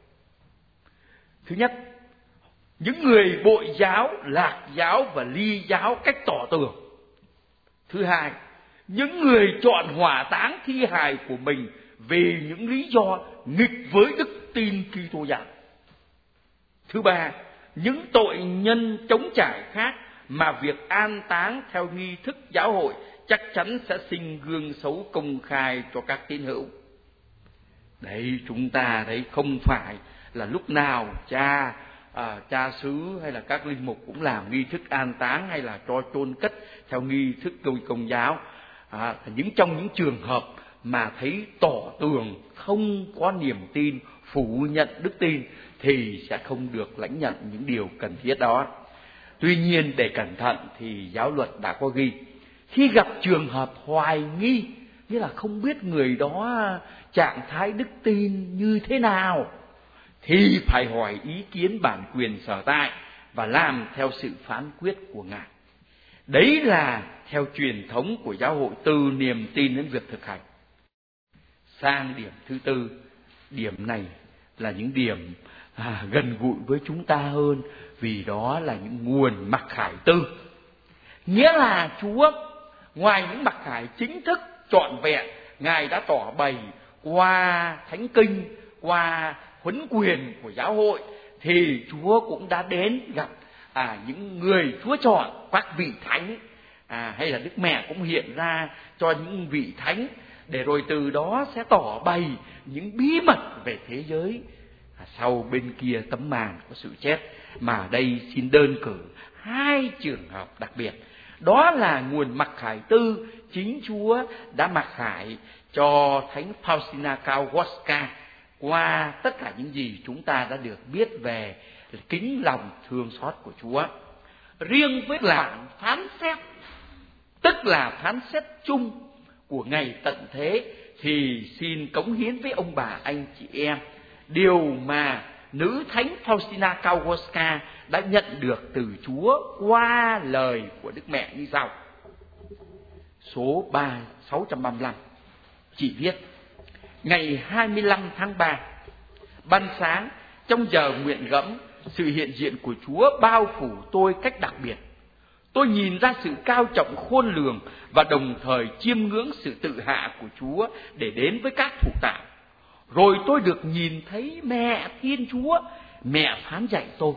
Thứ nhất, những người bội giáo, lạc giáo và ly giáo cách tỏ tường. Thứ hai, những người chọn hỏa táng thi hài của mình vì những lý do nghịch với đức tin Kitô giáo. Thứ ba, những tội nhân chống trải khác mà việc an táng theo nghi thức giáo hội chắc chắn sẽ sinh gương xấu công khai cho các tín hữu. Đấy, chúng ta thấy không phải là lúc nào cha à, cha xứ hay là các linh mục cũng làm nghi thức an táng hay là cho chôn cất theo nghi thức công công giáo. À, những trong những trường hợp mà thấy tỏ tường không có niềm tin, phủ nhận đức tin thì sẽ không được lãnh nhận những điều cần thiết đó. Tuy nhiên, để cẩn thận thì giáo luật đã có ghi: khi gặp trường hợp hoài nghi, nghĩa là không biết người đó trạng thái đức tin như thế nào, thì phải hỏi ý kiến bản quyền sở tại và làm theo sự phán quyết của Ngài. Đấy là theo truyền thống của giáo hội, từ niềm tin đến việc thực hành. Sang điểm thứ tư, điểm này là những điểm à, gần gũi với chúng ta hơn, vì đó là những nguồn mặc khải tư. Nghĩa là Chúa, ngoài những mặc khải chính thức trọn vẹn, Ngài đã tỏ bày qua thánh kinh, qua huấn quyền của giáo hội, thì Chúa cũng đã đến gặp à, những người Chúa chọn, các vị thánh, à, hay là Đức Mẹ cũng hiện ra cho những vị thánh, để rồi từ đó sẽ tỏ bày những bí mật về thế giới à, sau bên kia tấm màn có sự chết. Mà ở đây xin đơn cử hai trường hợp đặc biệt. Đó là nguồn mặc khải tư chính Chúa đã mặc khải cho Thánh Faustina Kowalska qua tất cả những gì chúng ta đã được biết về kính lòng thương xót của Chúa. Riêng với làng phán xét, tức là phán xét chung của ngày tận thế, thì xin cống hiến với ông bà anh chị em điều mà nữ thánh Faustina Kowalska đã nhận được từ Chúa qua lời của Đức Mẹ như sau. Số sáu trăm ba mươi lăm, chị viết: ngày hai mươi lăm tháng ba, ban sáng, trong giờ nguyện gẫm, sự hiện diện của Chúa bao phủ tôi cách đặc biệt. Tôi nhìn ra sự cao trọng khôn lường và đồng thời chiêm ngưỡng sự tự hạ của Chúa để đến với các thuộc tạo. Rồi tôi được nhìn thấy mẹ Thiên Chúa, mẹ phán dạy tôi: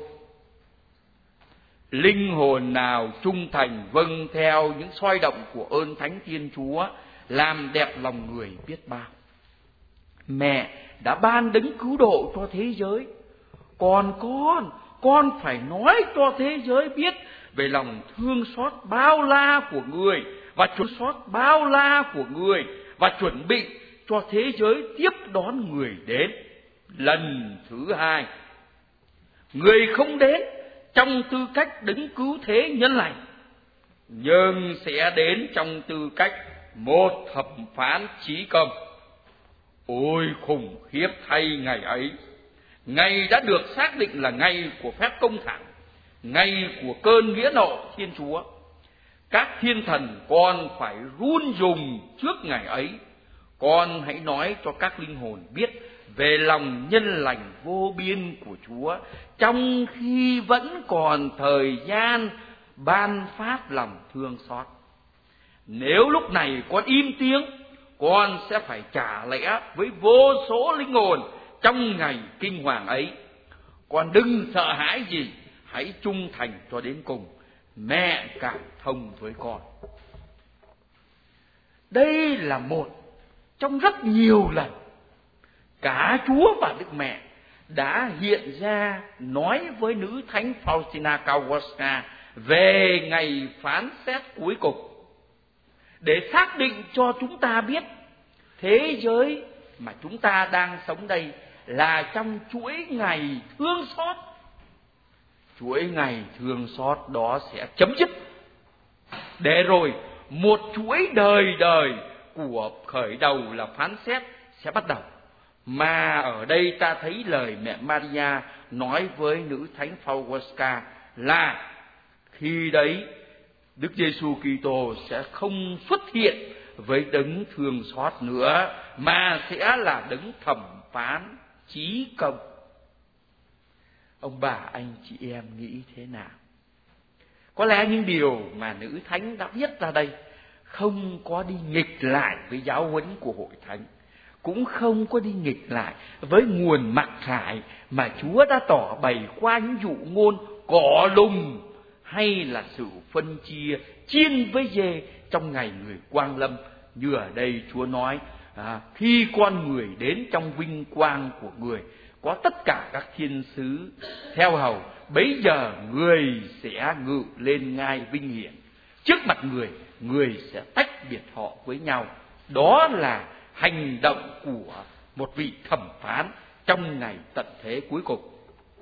linh hồn nào trung thành vâng theo những soi động của ơn Thánh Thiên Chúa, làm đẹp lòng người biết bao. Mẹ đã ban đấng cứu độ cho thế giới, còn con, con phải nói cho thế giới biết về lòng thương xót bao la của người và chuẩn xót bao la của người và chuẩn bị cho thế giới tiếp đón người đến lần thứ hai. Người không đến trong tư cách đứng cứu thế nhân lành, nhưng sẽ đến trong tư cách một thẩm phán chí công. Ôi khủng khiếp thay ngày ấy! Ngày đã được xác định là ngày của phép công thẳng, ngày của cơn nghĩa nộ Thiên Chúa. Các thiên thần còn phải run rùng trước ngày ấy. Con hãy nói cho các linh hồn biết về lòng nhân lành vô biên của Chúa, trong khi vẫn còn thời gian ban phát lòng thương xót. Nếu lúc này con im tiếng, con sẽ phải trả lẽ với vô số linh hồn trong ngày kinh hoàng ấy. Con đừng sợ hãi gì, hãy trung thành cho đến cùng. Mẹ cảm thông với con. Đây là một trong rất nhiều lần cả Chúa và Đức Mẹ đã hiện ra nói với nữ thánh Faustina Kowalska về ngày phán xét cuối cùng, để xác định cho chúng ta biết thế giới mà chúng ta đang sống đây là trong chuỗi ngày thương xót. Chuỗi ngày thương xót đó sẽ chấm dứt, để rồi một chuỗi đời đời của khởi đầu là phán xét sẽ bắt đầu. Mà ở đây ta thấy lời mẹ Maria nói với nữ thánh Faustina là khi đấy Đức Giêsu Kitô sẽ không xuất hiện với đấng thương xót nữa, mà sẽ là đấng thẩm phán chí công. Ông bà, anh chị em nghĩ thế nào? Có lẽ những điều mà nữ thánh đã viết ra đây không có đi nghịch lại với giáo huấn của hội thánh, cũng không có đi nghịch lại với nguồn mặc khải mà Chúa đã tỏ bày qua những dụ ngôn cỏ lùng hay là sự phân chia chiên với dê trong ngày người quang lâm. Như ở đây Chúa nói, à, khi con người đến trong vinh quang của người, có tất cả các thiên sứ theo hầu, bấy giờ người sẽ ngự lên ngai vinh hiển. Trước mặt người, người sẽ tách biệt họ với nhau. Đó là hành động của một vị thẩm phán trong ngày tận thế cuối cùng.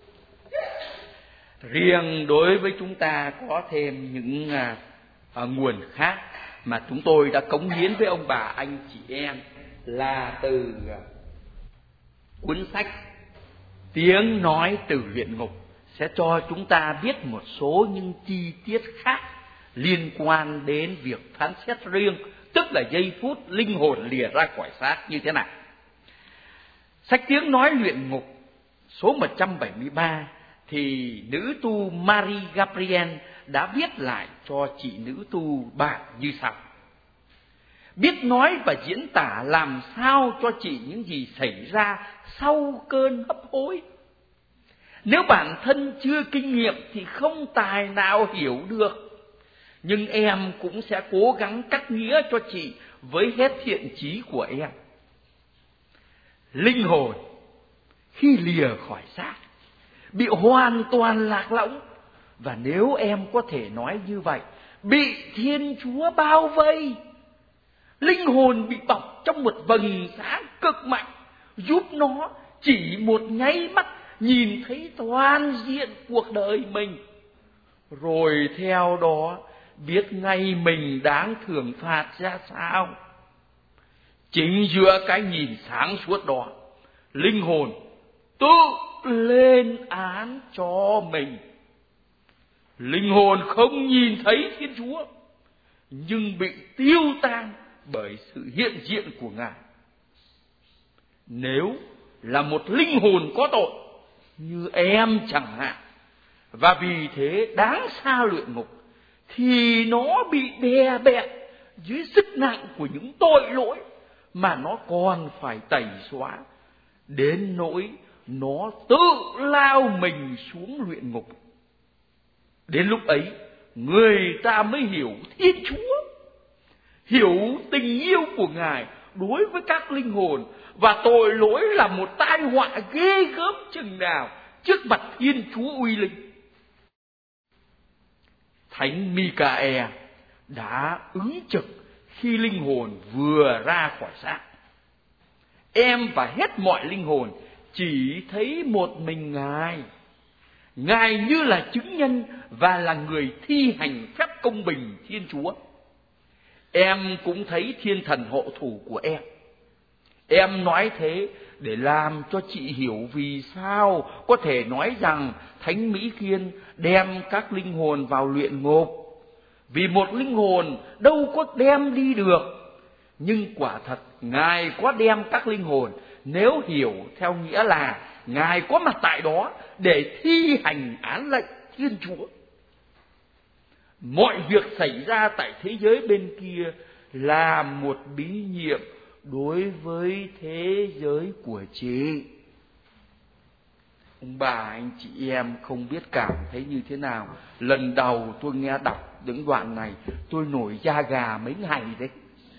Riêng đối với chúng ta có thêm những à, à, nguồn khác mà chúng tôi đã cống hiến với ông bà anh chị em, là từ à, cuốn sách Tiếng nói từ luyện ngục, sẽ cho chúng ta biết một số những chi tiết khác liên quan đến việc phán xét riêng, tức là giây phút linh hồn lìa ra khỏi xác như thế nào. Sách Tiếng nói luyện ngục số một trăm bảy mươi ba thì nữ tu Marie Gabriel đã viết lại cho chị nữ tu bạn như sau: biết nói và diễn tả làm sao cho chị những gì xảy ra sau cơn hấp hối. Nếu bản thân chưa kinh nghiệm thì không tài nào hiểu được. Nhưng em cũng sẽ cố gắng cắt nghĩa cho chị với hết thiện chí của em. Linh hồn khi lìa khỏi xác bị hoàn toàn lạc lõng, và nếu em có thể nói như vậy, bị Thiên Chúa bao vây. Linh hồn bị bọc trong một vầng sáng cực mạnh, giúp nó chỉ một nháy mắt nhìn thấy toàn diện cuộc đời mình, rồi theo đó biết ngay mình đáng thưởng phạt ra sao. Chính giữa cái nhìn sáng suốt đó, linh hồn tự lên án cho mình. Linh hồn không nhìn thấy Thiên Chúa, nhưng bị tiêu tan bởi sự hiện diện của Ngài. Nếu là một linh hồn có tội như em chẳng hạn, và vì thế đáng xa luyện ngục, thì nó bị đè bẹp dưới sức nặng của những tội lỗi mà nó còn phải tẩy xóa, đến nỗi nó tự lao mình xuống luyện ngục. Đến lúc ấy, người ta mới hiểu Thiên Chúa, hiểu tình yêu của Ngài đối với các linh hồn, và tội lỗi là một tai họa ghê gớm chừng nào trước mặt Thiên Chúa uy linh. Thánh Micae đã ứng trực khi linh hồn vừa ra khỏi xác. em và hết mọi linh hồn chỉ thấy một mình Ngài. Ngài như là chứng nhân và là người thi hành phép công bình Thiên Chúa. Em cũng thấy thiên thần hộ thủ của em. Em nói thế để làm cho chị hiểu vì sao có thể nói rằng Thánh Mỹ Kiên đem các linh hồn vào luyện ngục. Vì một linh hồn đâu có đem đi được, nhưng quả thật Ngài có đem các linh hồn, nếu hiểu theo nghĩa là Ngài có mặt tại đó để thi hành án lệnh Thiên Chúa. Mọi việc xảy ra tại thế giới bên kia là một bí nhiệm đối với thế giới của chị. Ông bà, anh chị em không biết cảm thấy như thế nào. Lần đầu tôi nghe đọc những đoạn này, tôi nổi da gà mấy ngày đấy.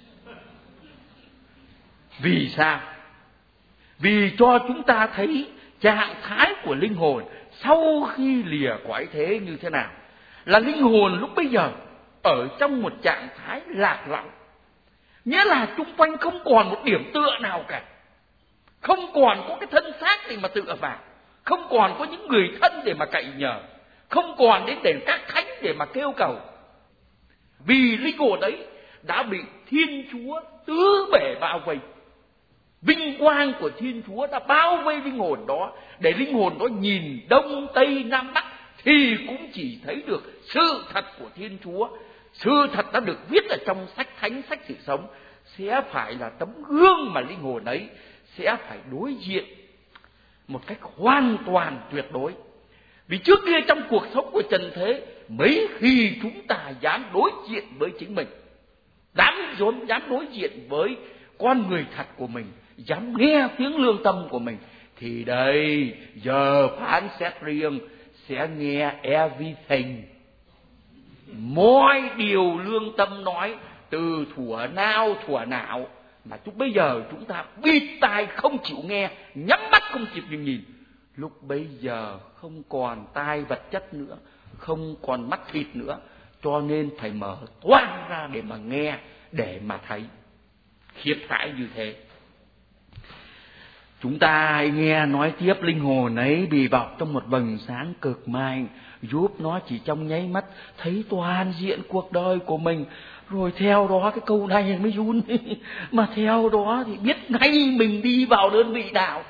Vì sao? Vì cho chúng ta thấy trạng thái của linh hồn sau khi lìa cõi thế như thế nào. Là linh hồn lúc bây giờ ở trong một trạng thái lạc lõng, nghĩa là chung quanh không còn một điểm tựa nào cả, không còn có cái thân xác để mà tựa vào, không còn có những người thân để mà cậy nhờ, không còn đến đền các thánh để mà kêu cầu. Vì linh hồn ấy đã bị Thiên Chúa tứ bề bao vây. Vinh quang của Thiên Chúa đã bao vây linh hồn đó, để linh hồn đó nhìn đông tây nam bắc thì cũng chỉ thấy được sự thật của Thiên Chúa. Sự thật đã được viết ở trong sách thánh, sách sự sống, sẽ phải là tấm gương mà linh hồn ấy sẽ phải đối diện một cách hoàn toàn tuyệt đối. Vì trước kia trong cuộc sống của trần thế, mấy khi chúng ta dám đối diện với chính mình, dám dám dám đối diện với con người thật của mình, dám nghe tiếng lương tâm của mình, thì đây giờ phán xét riêng sẽ nghe everything, mọi điều lương tâm nói từ thuở nào thuở nào mà chúng bây giờ chúng ta bịt tai không chịu nghe, nhắm mắt không chịu nhìn. Lúc bấy giờ không còn tai vật chất nữa, không còn mắt thịt nữa, cho nên phải mở toang ra để mà nghe, để mà thấy. Khiếp hãi như thế. Chúng ta hãy nghe nói tiếp linh hồn ấy bị bọc trong một vầng sáng cực mạnh, giúp nó chỉ trong nháy mắt thấy toàn diện cuộc đời của mình. Rồi theo đó cái câu này mới run. Mà theo đó thì biết ngay mình đi vào đơn vị nào.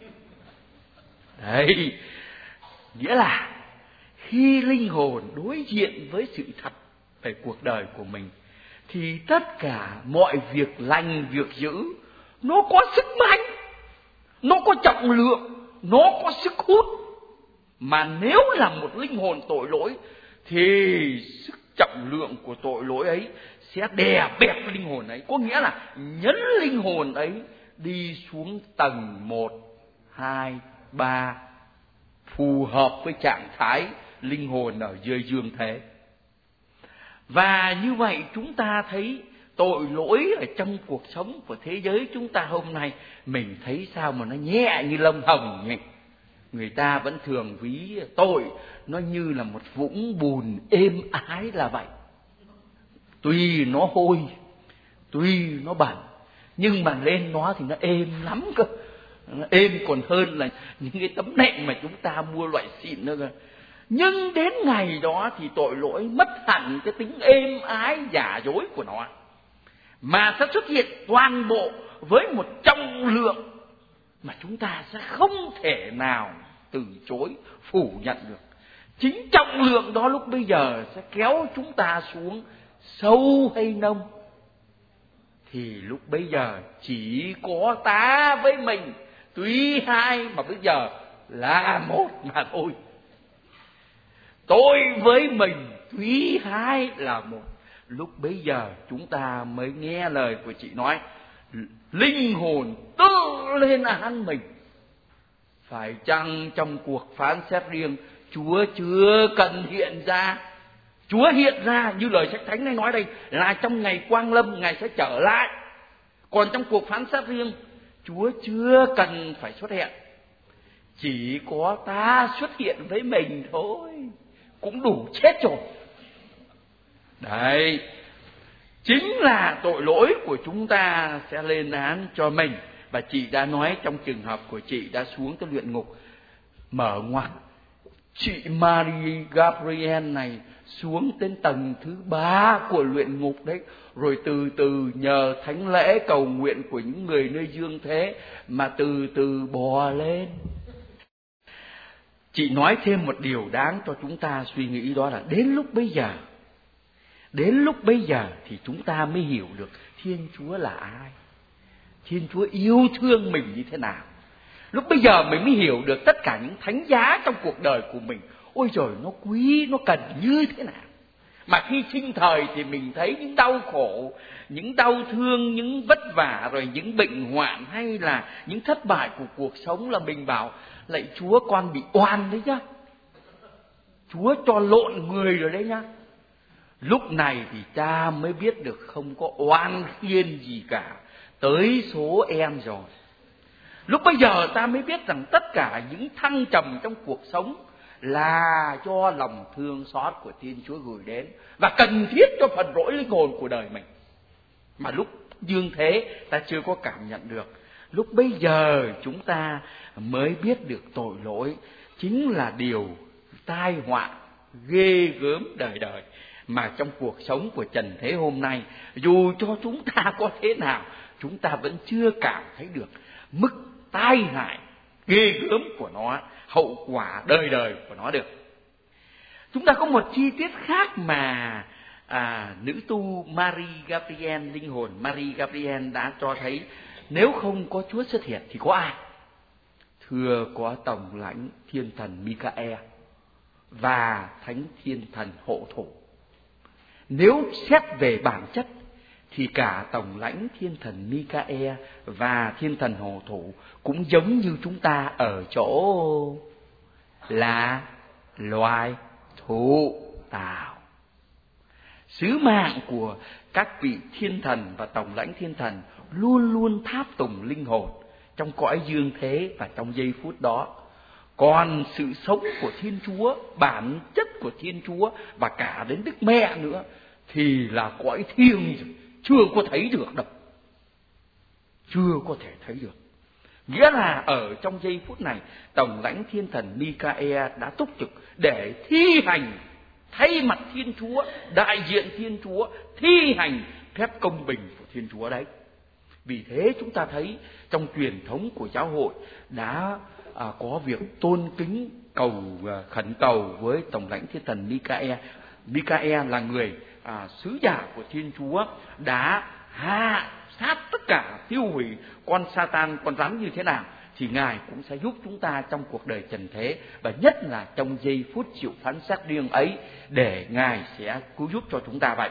Đấy, nghĩa là khi linh hồn đối diện với sự thật về cuộc đời của mình, thì tất cả mọi việc lành, việc dữ, nó có sức mạnh, nó có trọng lượng, nó có sức hút. Mà nếu là một linh hồn tội lỗi, thì sức trọng lượng của tội lỗi ấy sẽ đè bẹp linh hồn ấy. Có nghĩa là nhấn linh hồn ấy đi xuống tầng một, hai, ba, phù hợp với trạng thái linh hồn ở dưới dương thế. Và như vậy chúng ta thấy tội lỗi ở trong cuộc sống của thế giới chúng ta hôm nay, mình thấy sao mà nó nhẹ như lông hồng nhỉ? Người ta vẫn thường ví tội nó như là một vũng bùn êm ái là vậy. Tuy nó hôi, tuy nó bẩn, nhưng mà lên nó thì nó êm lắm cơ. Nó êm còn hơn là những cái tấm nệm mà chúng ta mua loại xịn nữa cơ. Nhưng đến ngày đó thì tội lỗi mất hẳn cái tính êm ái giả dối của nó, mà sẽ xuất hiện toàn bộ với một trọng lượng mà chúng ta sẽ không thể nào từ chối phủ nhận được. Chính trọng lượng đó lúc bây giờ sẽ kéo chúng ta xuống sâu hay nông. Thì lúc bây giờ chỉ có ta với mình, tuy hai mà bây giờ là một mà thôi. Tôi với mình tuy hai là một. Lúc bấy giờ chúng ta mới nghe lời của chị nói, linh hồn tự lên án mình. Phải chăng trong cuộc phán xét riêng, Chúa chưa cần hiện ra? Chúa hiện ra như lời sách thánh này nói đây là trong ngày quang lâm Ngài sẽ trở lại. Còn trong cuộc phán xét riêng, Chúa chưa cần phải xuất hiện. Chỉ có ta xuất hiện với mình thôi, cũng đủ chết rồi. Đấy, chính là tội lỗi của chúng ta sẽ lên án cho mình. Và chị đã nói trong trường hợp của chị đã xuống tới luyện ngục, mở ngoặt, chị Marie Gabriel này xuống đến tầng thứ ba của luyện ngục đấy, rồi từ từ nhờ thánh lễ cầu nguyện của những người nơi dương thế mà từ từ bò lên. Chị nói thêm một điều đáng cho chúng ta suy nghĩ, đó là đến lúc bây giờ, đến lúc bây giờ thì chúng ta mới hiểu được Thiên Chúa là ai, Thiên Chúa yêu thương mình như thế nào. Lúc bây giờ mình mới hiểu được tất cả những thánh giá trong cuộc đời của mình, ôi trời, nó quý, nó cần như thế nào. Mà khi sinh thời thì mình thấy những đau khổ, những đau thương, những vất vả, rồi những bệnh hoạn hay là những thất bại của cuộc sống là mình bảo lạy Chúa, con bị oan đấy nhá, Chúa cho lộn người rồi đấy nhá. Lúc này thì cha mới biết được không có oan khiên gì cả, tới số em rồi. Lúc bây giờ ta mới biết rằng tất cả những thăng trầm trong cuộc sống là do lòng thương xót của Thiên Chúa gửi đến và cần thiết cho phần rỗi linh hồn của đời mình. Mà lúc dương thế ta chưa có cảm nhận được. Lúc bây giờ chúng ta mới biết được tội lỗi chính là điều tai họa ghê gớm đời đời. Mà trong cuộc sống của trần thế hôm nay, dù cho chúng ta có thế nào, chúng ta vẫn chưa cảm thấy được mức tai hại ghê gớm của nó, hậu quả đời đời của nó được. Chúng ta có một chi tiết khác mà à, nữ tu Marie Gabriel, linh hồn Marie Gabriel đã cho thấy, nếu không có Chúa xuất hiện thì có ai? Thưa, có tổng lãnh thiên thần Michael và thánh thiên thần hộ thủ. Nếu xét về bản chất thì cả tổng lãnh thiên thần Michael và thiên thần hộ thủ cũng giống như chúng ta ở chỗ là loài thụ tạo. Sứ mạng của các vị thiên thần và tổng lãnh thiên thần luôn luôn tháp tùng linh hồn trong cõi dương thế và trong giây phút đó. Còn sự sống của Thiên Chúa, bản chất của Thiên Chúa và cả đến Đức Mẹ nữa thì là cõi thiêng, chưa có thấy được đâu. Chưa có thể thấy được. Nghĩa là ở trong giây phút này, tổng lãnh thiên thần Michael đã túc trực để thi hành, thay mặt Thiên Chúa, đại diện Thiên Chúa, thi hành phép công bình của Thiên Chúa đấy. Vì thế chúng ta thấy trong truyền thống của giáo hội đã à, có việc tôn kính cầu à, khẩn cầu với tổng lãnh thiên thần Michael. Michael là người à, sứ giả của Thiên Chúa, đã hạ sát tất cả, tiêu hủy con Satan, con rắn như thế nào, thì Ngài cũng sẽ giúp chúng ta trong cuộc đời trần thế, và nhất là trong giây phút chịu phán xét riêng ấy, để Ngài sẽ cứu giúp cho chúng ta vậy.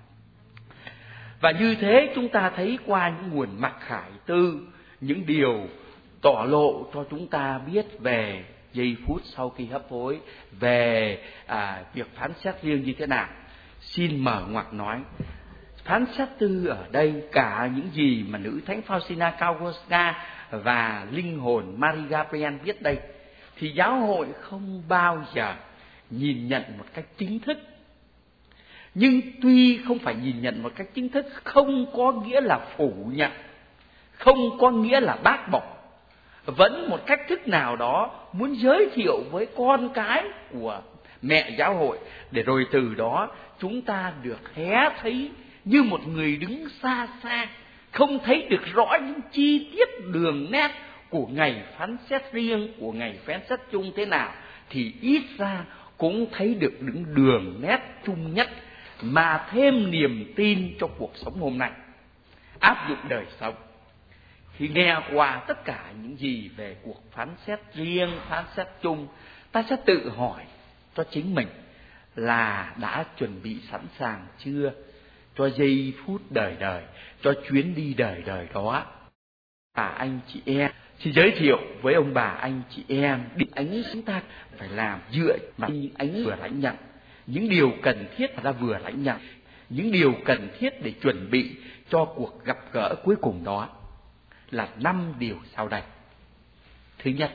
Và như thế chúng ta thấy qua những nguồn mặc khải tư, những điều tỏ lộ cho chúng ta biết về giây phút sau khi hấp hối, về à, việc phán xét riêng như thế nào. Xin mở ngoặc nói, phán xét tư ở đây cả những gì mà nữ thánh Faustina Kowalska và linh hồn Marie Gabriel viết đây, thì giáo hội không bao giờ nhìn nhận một cách chính thức. Nhưng tuy không phải nhìn nhận một cách chính thức, không có nghĩa là phủ nhận, không có nghĩa là bác bỏ. Vẫn một cách thức nào đó muốn giới thiệu với con cái của mẹ giáo hội, để rồi từ đó chúng ta được hé thấy như một người đứng xa xa, không thấy được rõ những chi tiết đường nét của ngày phán xét riêng, của ngày phán xét chung thế nào, thì ít ra cũng thấy được những đường nét chung nhất mà thêm niềm tin cho cuộc sống hôm nay, áp dụng đời sống. Khi nghe qua tất cả những gì về cuộc phán xét riêng, phán xét chung, ta sẽ tự hỏi cho chính mình là đã chuẩn bị sẵn sàng chưa cho giây phút đời đời, cho chuyến đi đời đời đó. Bà anh chị em, xin giới thiệu với ông bà anh chị em, định ánh chúng ta phải làm dựa vào những ánh vừa lãnh nhận, những điều cần thiết mà ta vừa lãnh nhận, những điều cần thiết để chuẩn bị cho cuộc gặp gỡ cuối cùng đó là năm điều sau đây. Thứ nhất,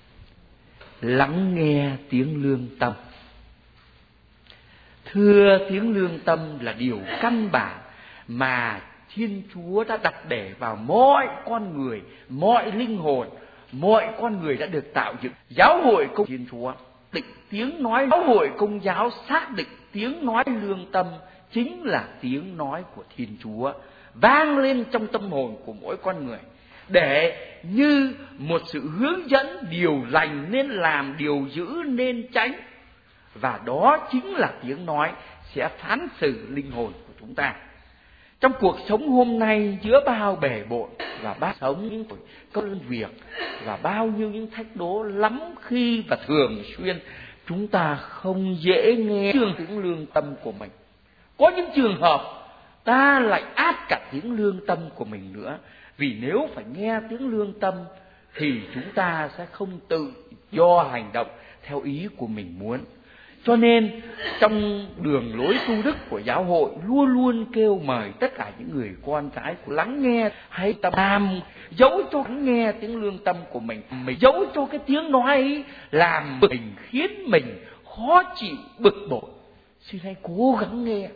lắng nghe tiếng lương tâm. Thưa, tiếng lương tâm là điều căn bản mà Thiên Chúa đã đặt để vào mọi con người, mọi linh hồn, mọi con người đã được tạo dựng. Giáo hội Công Thiên Chúa định tiếng nói, giáo hội Công giáo xác định tiếng nói lương tâm chính là tiếng nói của Thiên Chúa, vang lên trong tâm hồn của mỗi con người, để như một sự hướng dẫn điều lành nên làm, điều giữ nên tránh. Và đó chính là tiếng nói sẽ phán xử linh hồn của chúng ta. Trong cuộc sống hôm nay, giữa bao bể bộn và bao sống những công việc và bao nhiêu những thách đố lắm khi và thường xuyên, chúng ta không dễ nghe tiếng lương tâm của mình. Có những trường hợp ta lại áp cả tiếng lương tâm của mình nữa. Vì nếu phải nghe tiếng lương tâm thì chúng ta sẽ không tự do hành động theo ý của mình muốn. Cho nên trong đường lối tu đức của giáo hội luôn luôn kêu mời tất cả những người con cái của lắng nghe, hãy tâm làm dẫu cho lắng nghe tiếng lương tâm của mình, mình dẫu cho cái tiếng nói ấy làm mình khiến mình khó chịu bực bội, xin hãy cố gắng nghe.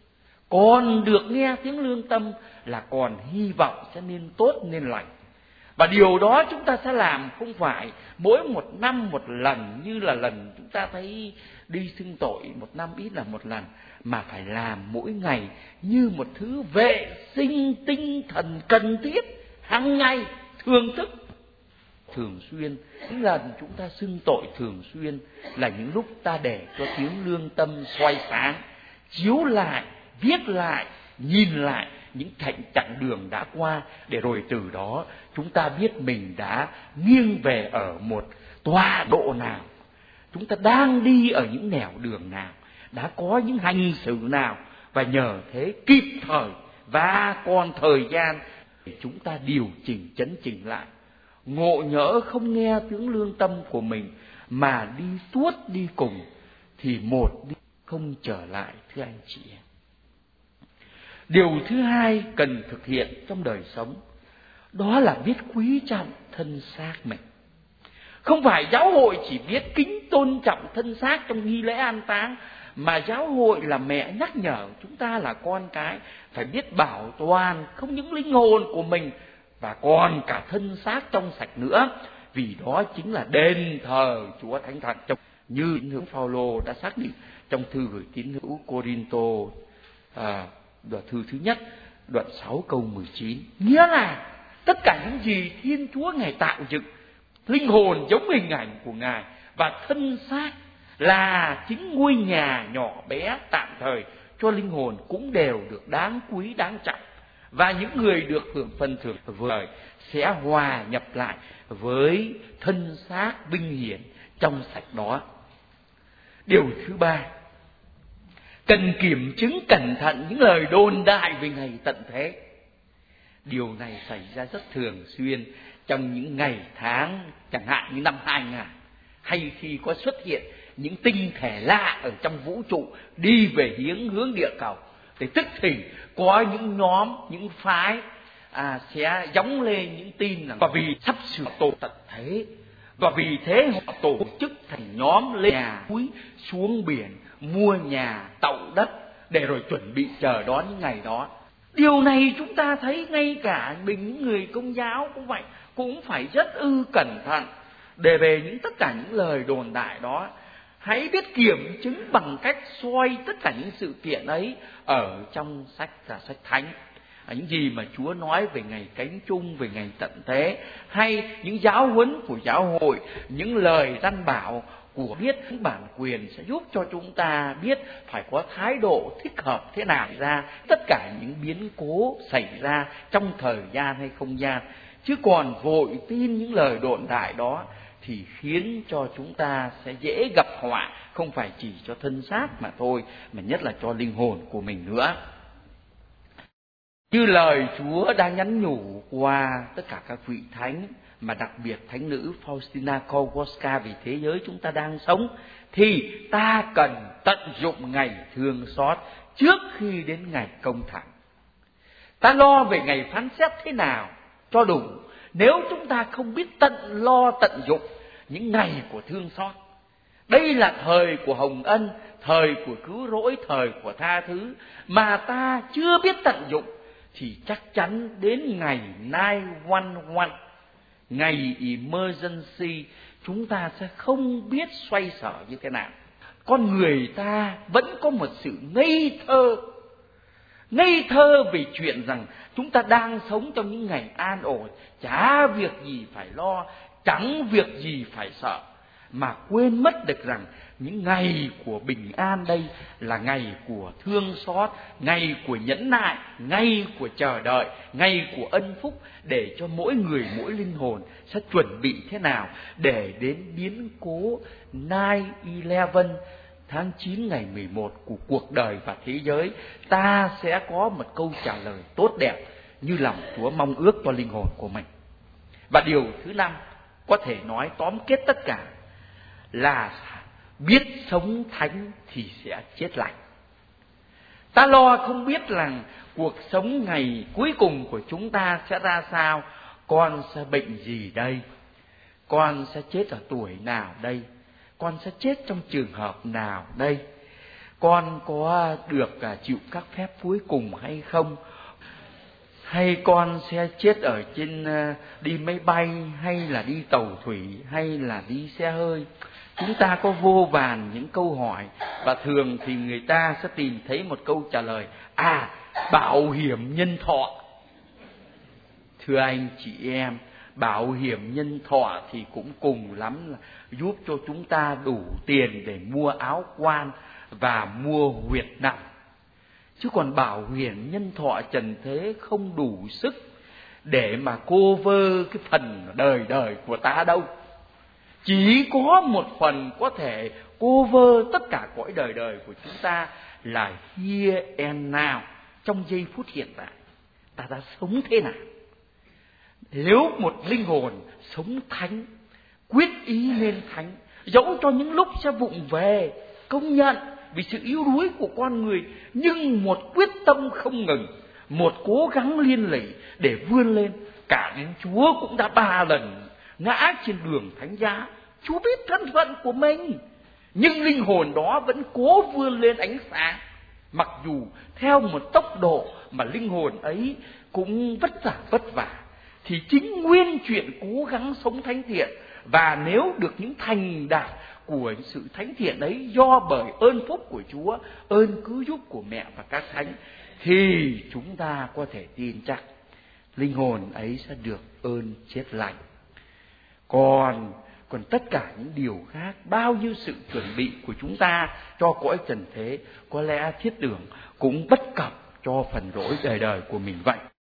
Còn được nghe tiếng lương tâm là còn hy vọng sẽ nên tốt nên lành. Và điều đó chúng ta sẽ làm không phải mỗi một năm một lần như là lần chúng ta thấy đi xưng tội một năm ít là một lần, mà phải làm mỗi ngày như một thứ vệ sinh tinh thần cần thiết, hàng ngày, thường thức, thường xuyên. Những lần chúng ta xưng tội thường xuyên là những lúc ta để cho tiếng lương tâm soi sáng, chiếu lại, viết lại, nhìn lại những thạnh chặng đường đã qua, để rồi từ đó chúng ta biết mình đã nghiêng về ở một tọa độ nào, chúng ta đang đi ở những nẻo đường nào, đã có những hành xử nào, và nhờ thế kịp thời và còn thời gian để chúng ta điều chỉnh, chấn chỉnh lại. Ngộ nhỡ không nghe tiếng lương tâm của mình mà đi tuốt đi cùng thì một đi không trở lại, thưa anh chị em. Điều thứ hai cần thực hiện trong đời sống đó là biết quý trọng thân xác mình. Không phải giáo hội chỉ biết kính tôn trọng thân xác trong nghi lễ an táng, mà giáo hội là mẹ nhắc nhở chúng ta là con cái phải biết bảo toàn không những linh hồn của mình và còn cả thân xác trong sạch nữa, vì đó chính là đền thờ Chúa Thánh Thần, như tín hữu Phaolô đã xác định trong thư gửi tín hữu Cô-rin-tô à, đoạn thư thứ nhất, đoạn sáu câu mười chín. Nghĩa là tất cả những gì Thiên Chúa Ngài tạo dựng, linh hồn giống hình ảnh của Ngài và thân xác là chính ngôi nhà nhỏ bé tạm thời cho linh hồn cũng đều được đáng quý, đáng trọng. Và những người được hưởng phần thưởng vời sẽ hòa nhập lại với thân xác vinh hiển trong sạch đó. Điều thứ ba, cần kiểm chứng cẩn thận những lời đồn đại về ngày tận thế. Điều này xảy ra rất thường xuyên trong những ngày tháng, chẳng hạn như năm hai nghìn, hay khi có xuất hiện những tinh thể lạ ở trong vũ trụ đi về hướng hướng địa cầu, thì tức thì có những nhóm, những phái à, sẽ gióng lên những tin rằng và vì sắp sửa tổ tận thế, và vì thế họ tổ chức thành nhóm lên nhà núi xuống biển, mua nhà tậu đất để rồi chuẩn bị chờ đón những ngày đó. Điều này chúng ta thấy ngay cả mình những người Công giáo cũng vậy, cũng phải rất ư cẩn thận để về những tất cả những lời đồn đại đó. Hãy biết kiểm chứng bằng cách soi tất cả những sự kiện ấy ở trong sách và sách thánh. Những gì mà Chúa nói về ngày cánh chung, về ngày tận thế, hay những giáo huấn của giáo hội, những lời răn bảo của biết bản quyền sẽ giúp cho chúng ta biết phải có thái độ thích hợp thế nào ra tất cả những biến cố xảy ra trong thời gian hay không gian. Chứ còn vội tin những lời đồn đại đó thì khiến cho chúng ta sẽ dễ gặp họa, không phải chỉ cho thân xác mà thôi, mà nhất là cho linh hồn của mình nữa. Như lời Chúa đang nhắn nhủ qua tất cả các vị thánh, mà đặc biệt thánh nữ Faustina Kowalska vì thế giới chúng ta đang sống, thì ta cần tận dụng ngày thương xót trước khi đến ngày công thẳng. Ta lo về ngày phán xét thế nào cho đủ nếu chúng ta không biết tận lo tận dụng những ngày của thương xót. Đây là thời của hồng ân, thời của cứu rỗi, thời của tha thứ, mà ta chưa biết tận dụng thì chắc chắn đến ngày nine one one, ngày emergency, chúng ta sẽ không biết xoay sở như thế nào. Con người ta vẫn có một sự ngây thơ, ngây thơ về chuyện rằng chúng ta đang sống trong những ngày an ổn, chả việc gì phải lo, chẳng việc gì phải sợ, mà quên mất được rằng những ngày của bình an đây là ngày của thương xót, ngày của nhẫn nại, ngày của chờ đợi, ngày của ân phúc, để cho mỗi người, mỗi linh hồn sẽ chuẩn bị thế nào để đến biến cố nine eleven, tháng chín ngày mười một của cuộc đời và thế giới. Ta sẽ có một câu trả lời tốt đẹp như lòng Chúa mong ước cho linh hồn của mình. Và điều thứ năm, có thể nói tóm kết tất cả là biết sống thánh thì sẽ chết lành. Ta lo không biết rằng cuộc sống ngày cuối cùng của chúng ta sẽ ra sao. Con sẽ bệnh gì đây? Con sẽ chết ở tuổi nào đây? Con sẽ chết trong trường hợp nào đây? Con có được chịu các phép cuối cùng hay không? Hay con sẽ chết ở trên đi máy bay, hay là đi tàu thủy, hay là đi xe hơi? Chúng ta có vô vàn những câu hỏi, và thường thì người ta sẽ tìm thấy một câu trả lời: à, bảo hiểm nhân thọ. Thưa anh chị em, bảo hiểm nhân thọ thì cũng cùng lắm là giúp cho chúng ta đủ tiền để mua áo quan và mua huyệt nặng. Chứ còn bảo hiểm nhân thọ trần thế không đủ sức để mà cover cái phần đời đời của ta đâu. Chỉ có một phần có thể cover tất cả cõi đời đời của chúng ta là here and now, trong giây phút hiện tại. Ta đã sống thế nào? Nếu một linh hồn sống thánh, quyết ý nên thánh, dẫu cho những lúc sẽ vụng về, công nhận vì sự yếu đuối của con người, nhưng một quyết tâm không ngừng, một cố gắng liên lỉ để vươn lên. Cả đến Chúa cũng đã ba lần ngã trên đường thánh giá. Chúa biết thân phận của mình, nhưng linh hồn đó vẫn cố vươn lên ánh sáng, mặc dù theo một tốc độ mà linh hồn ấy cũng vất vả vất vả. Thì chính nguyên chuyện cố gắng sống thánh thiện, và nếu được những thành đạt của sự thánh thiện ấy do bởi ơn phúc của Chúa, ơn cứu giúp của mẹ và các thánh, thì chúng ta có thể tin chắc linh hồn ấy sẽ được ơn chết lành. Còn còn tất cả những điều khác, bao nhiêu sự chuẩn bị của chúng ta cho cõi trần thế, có lẽ thiết tưởng cũng bất cập cho phần rỗi đời đời của mình vậy.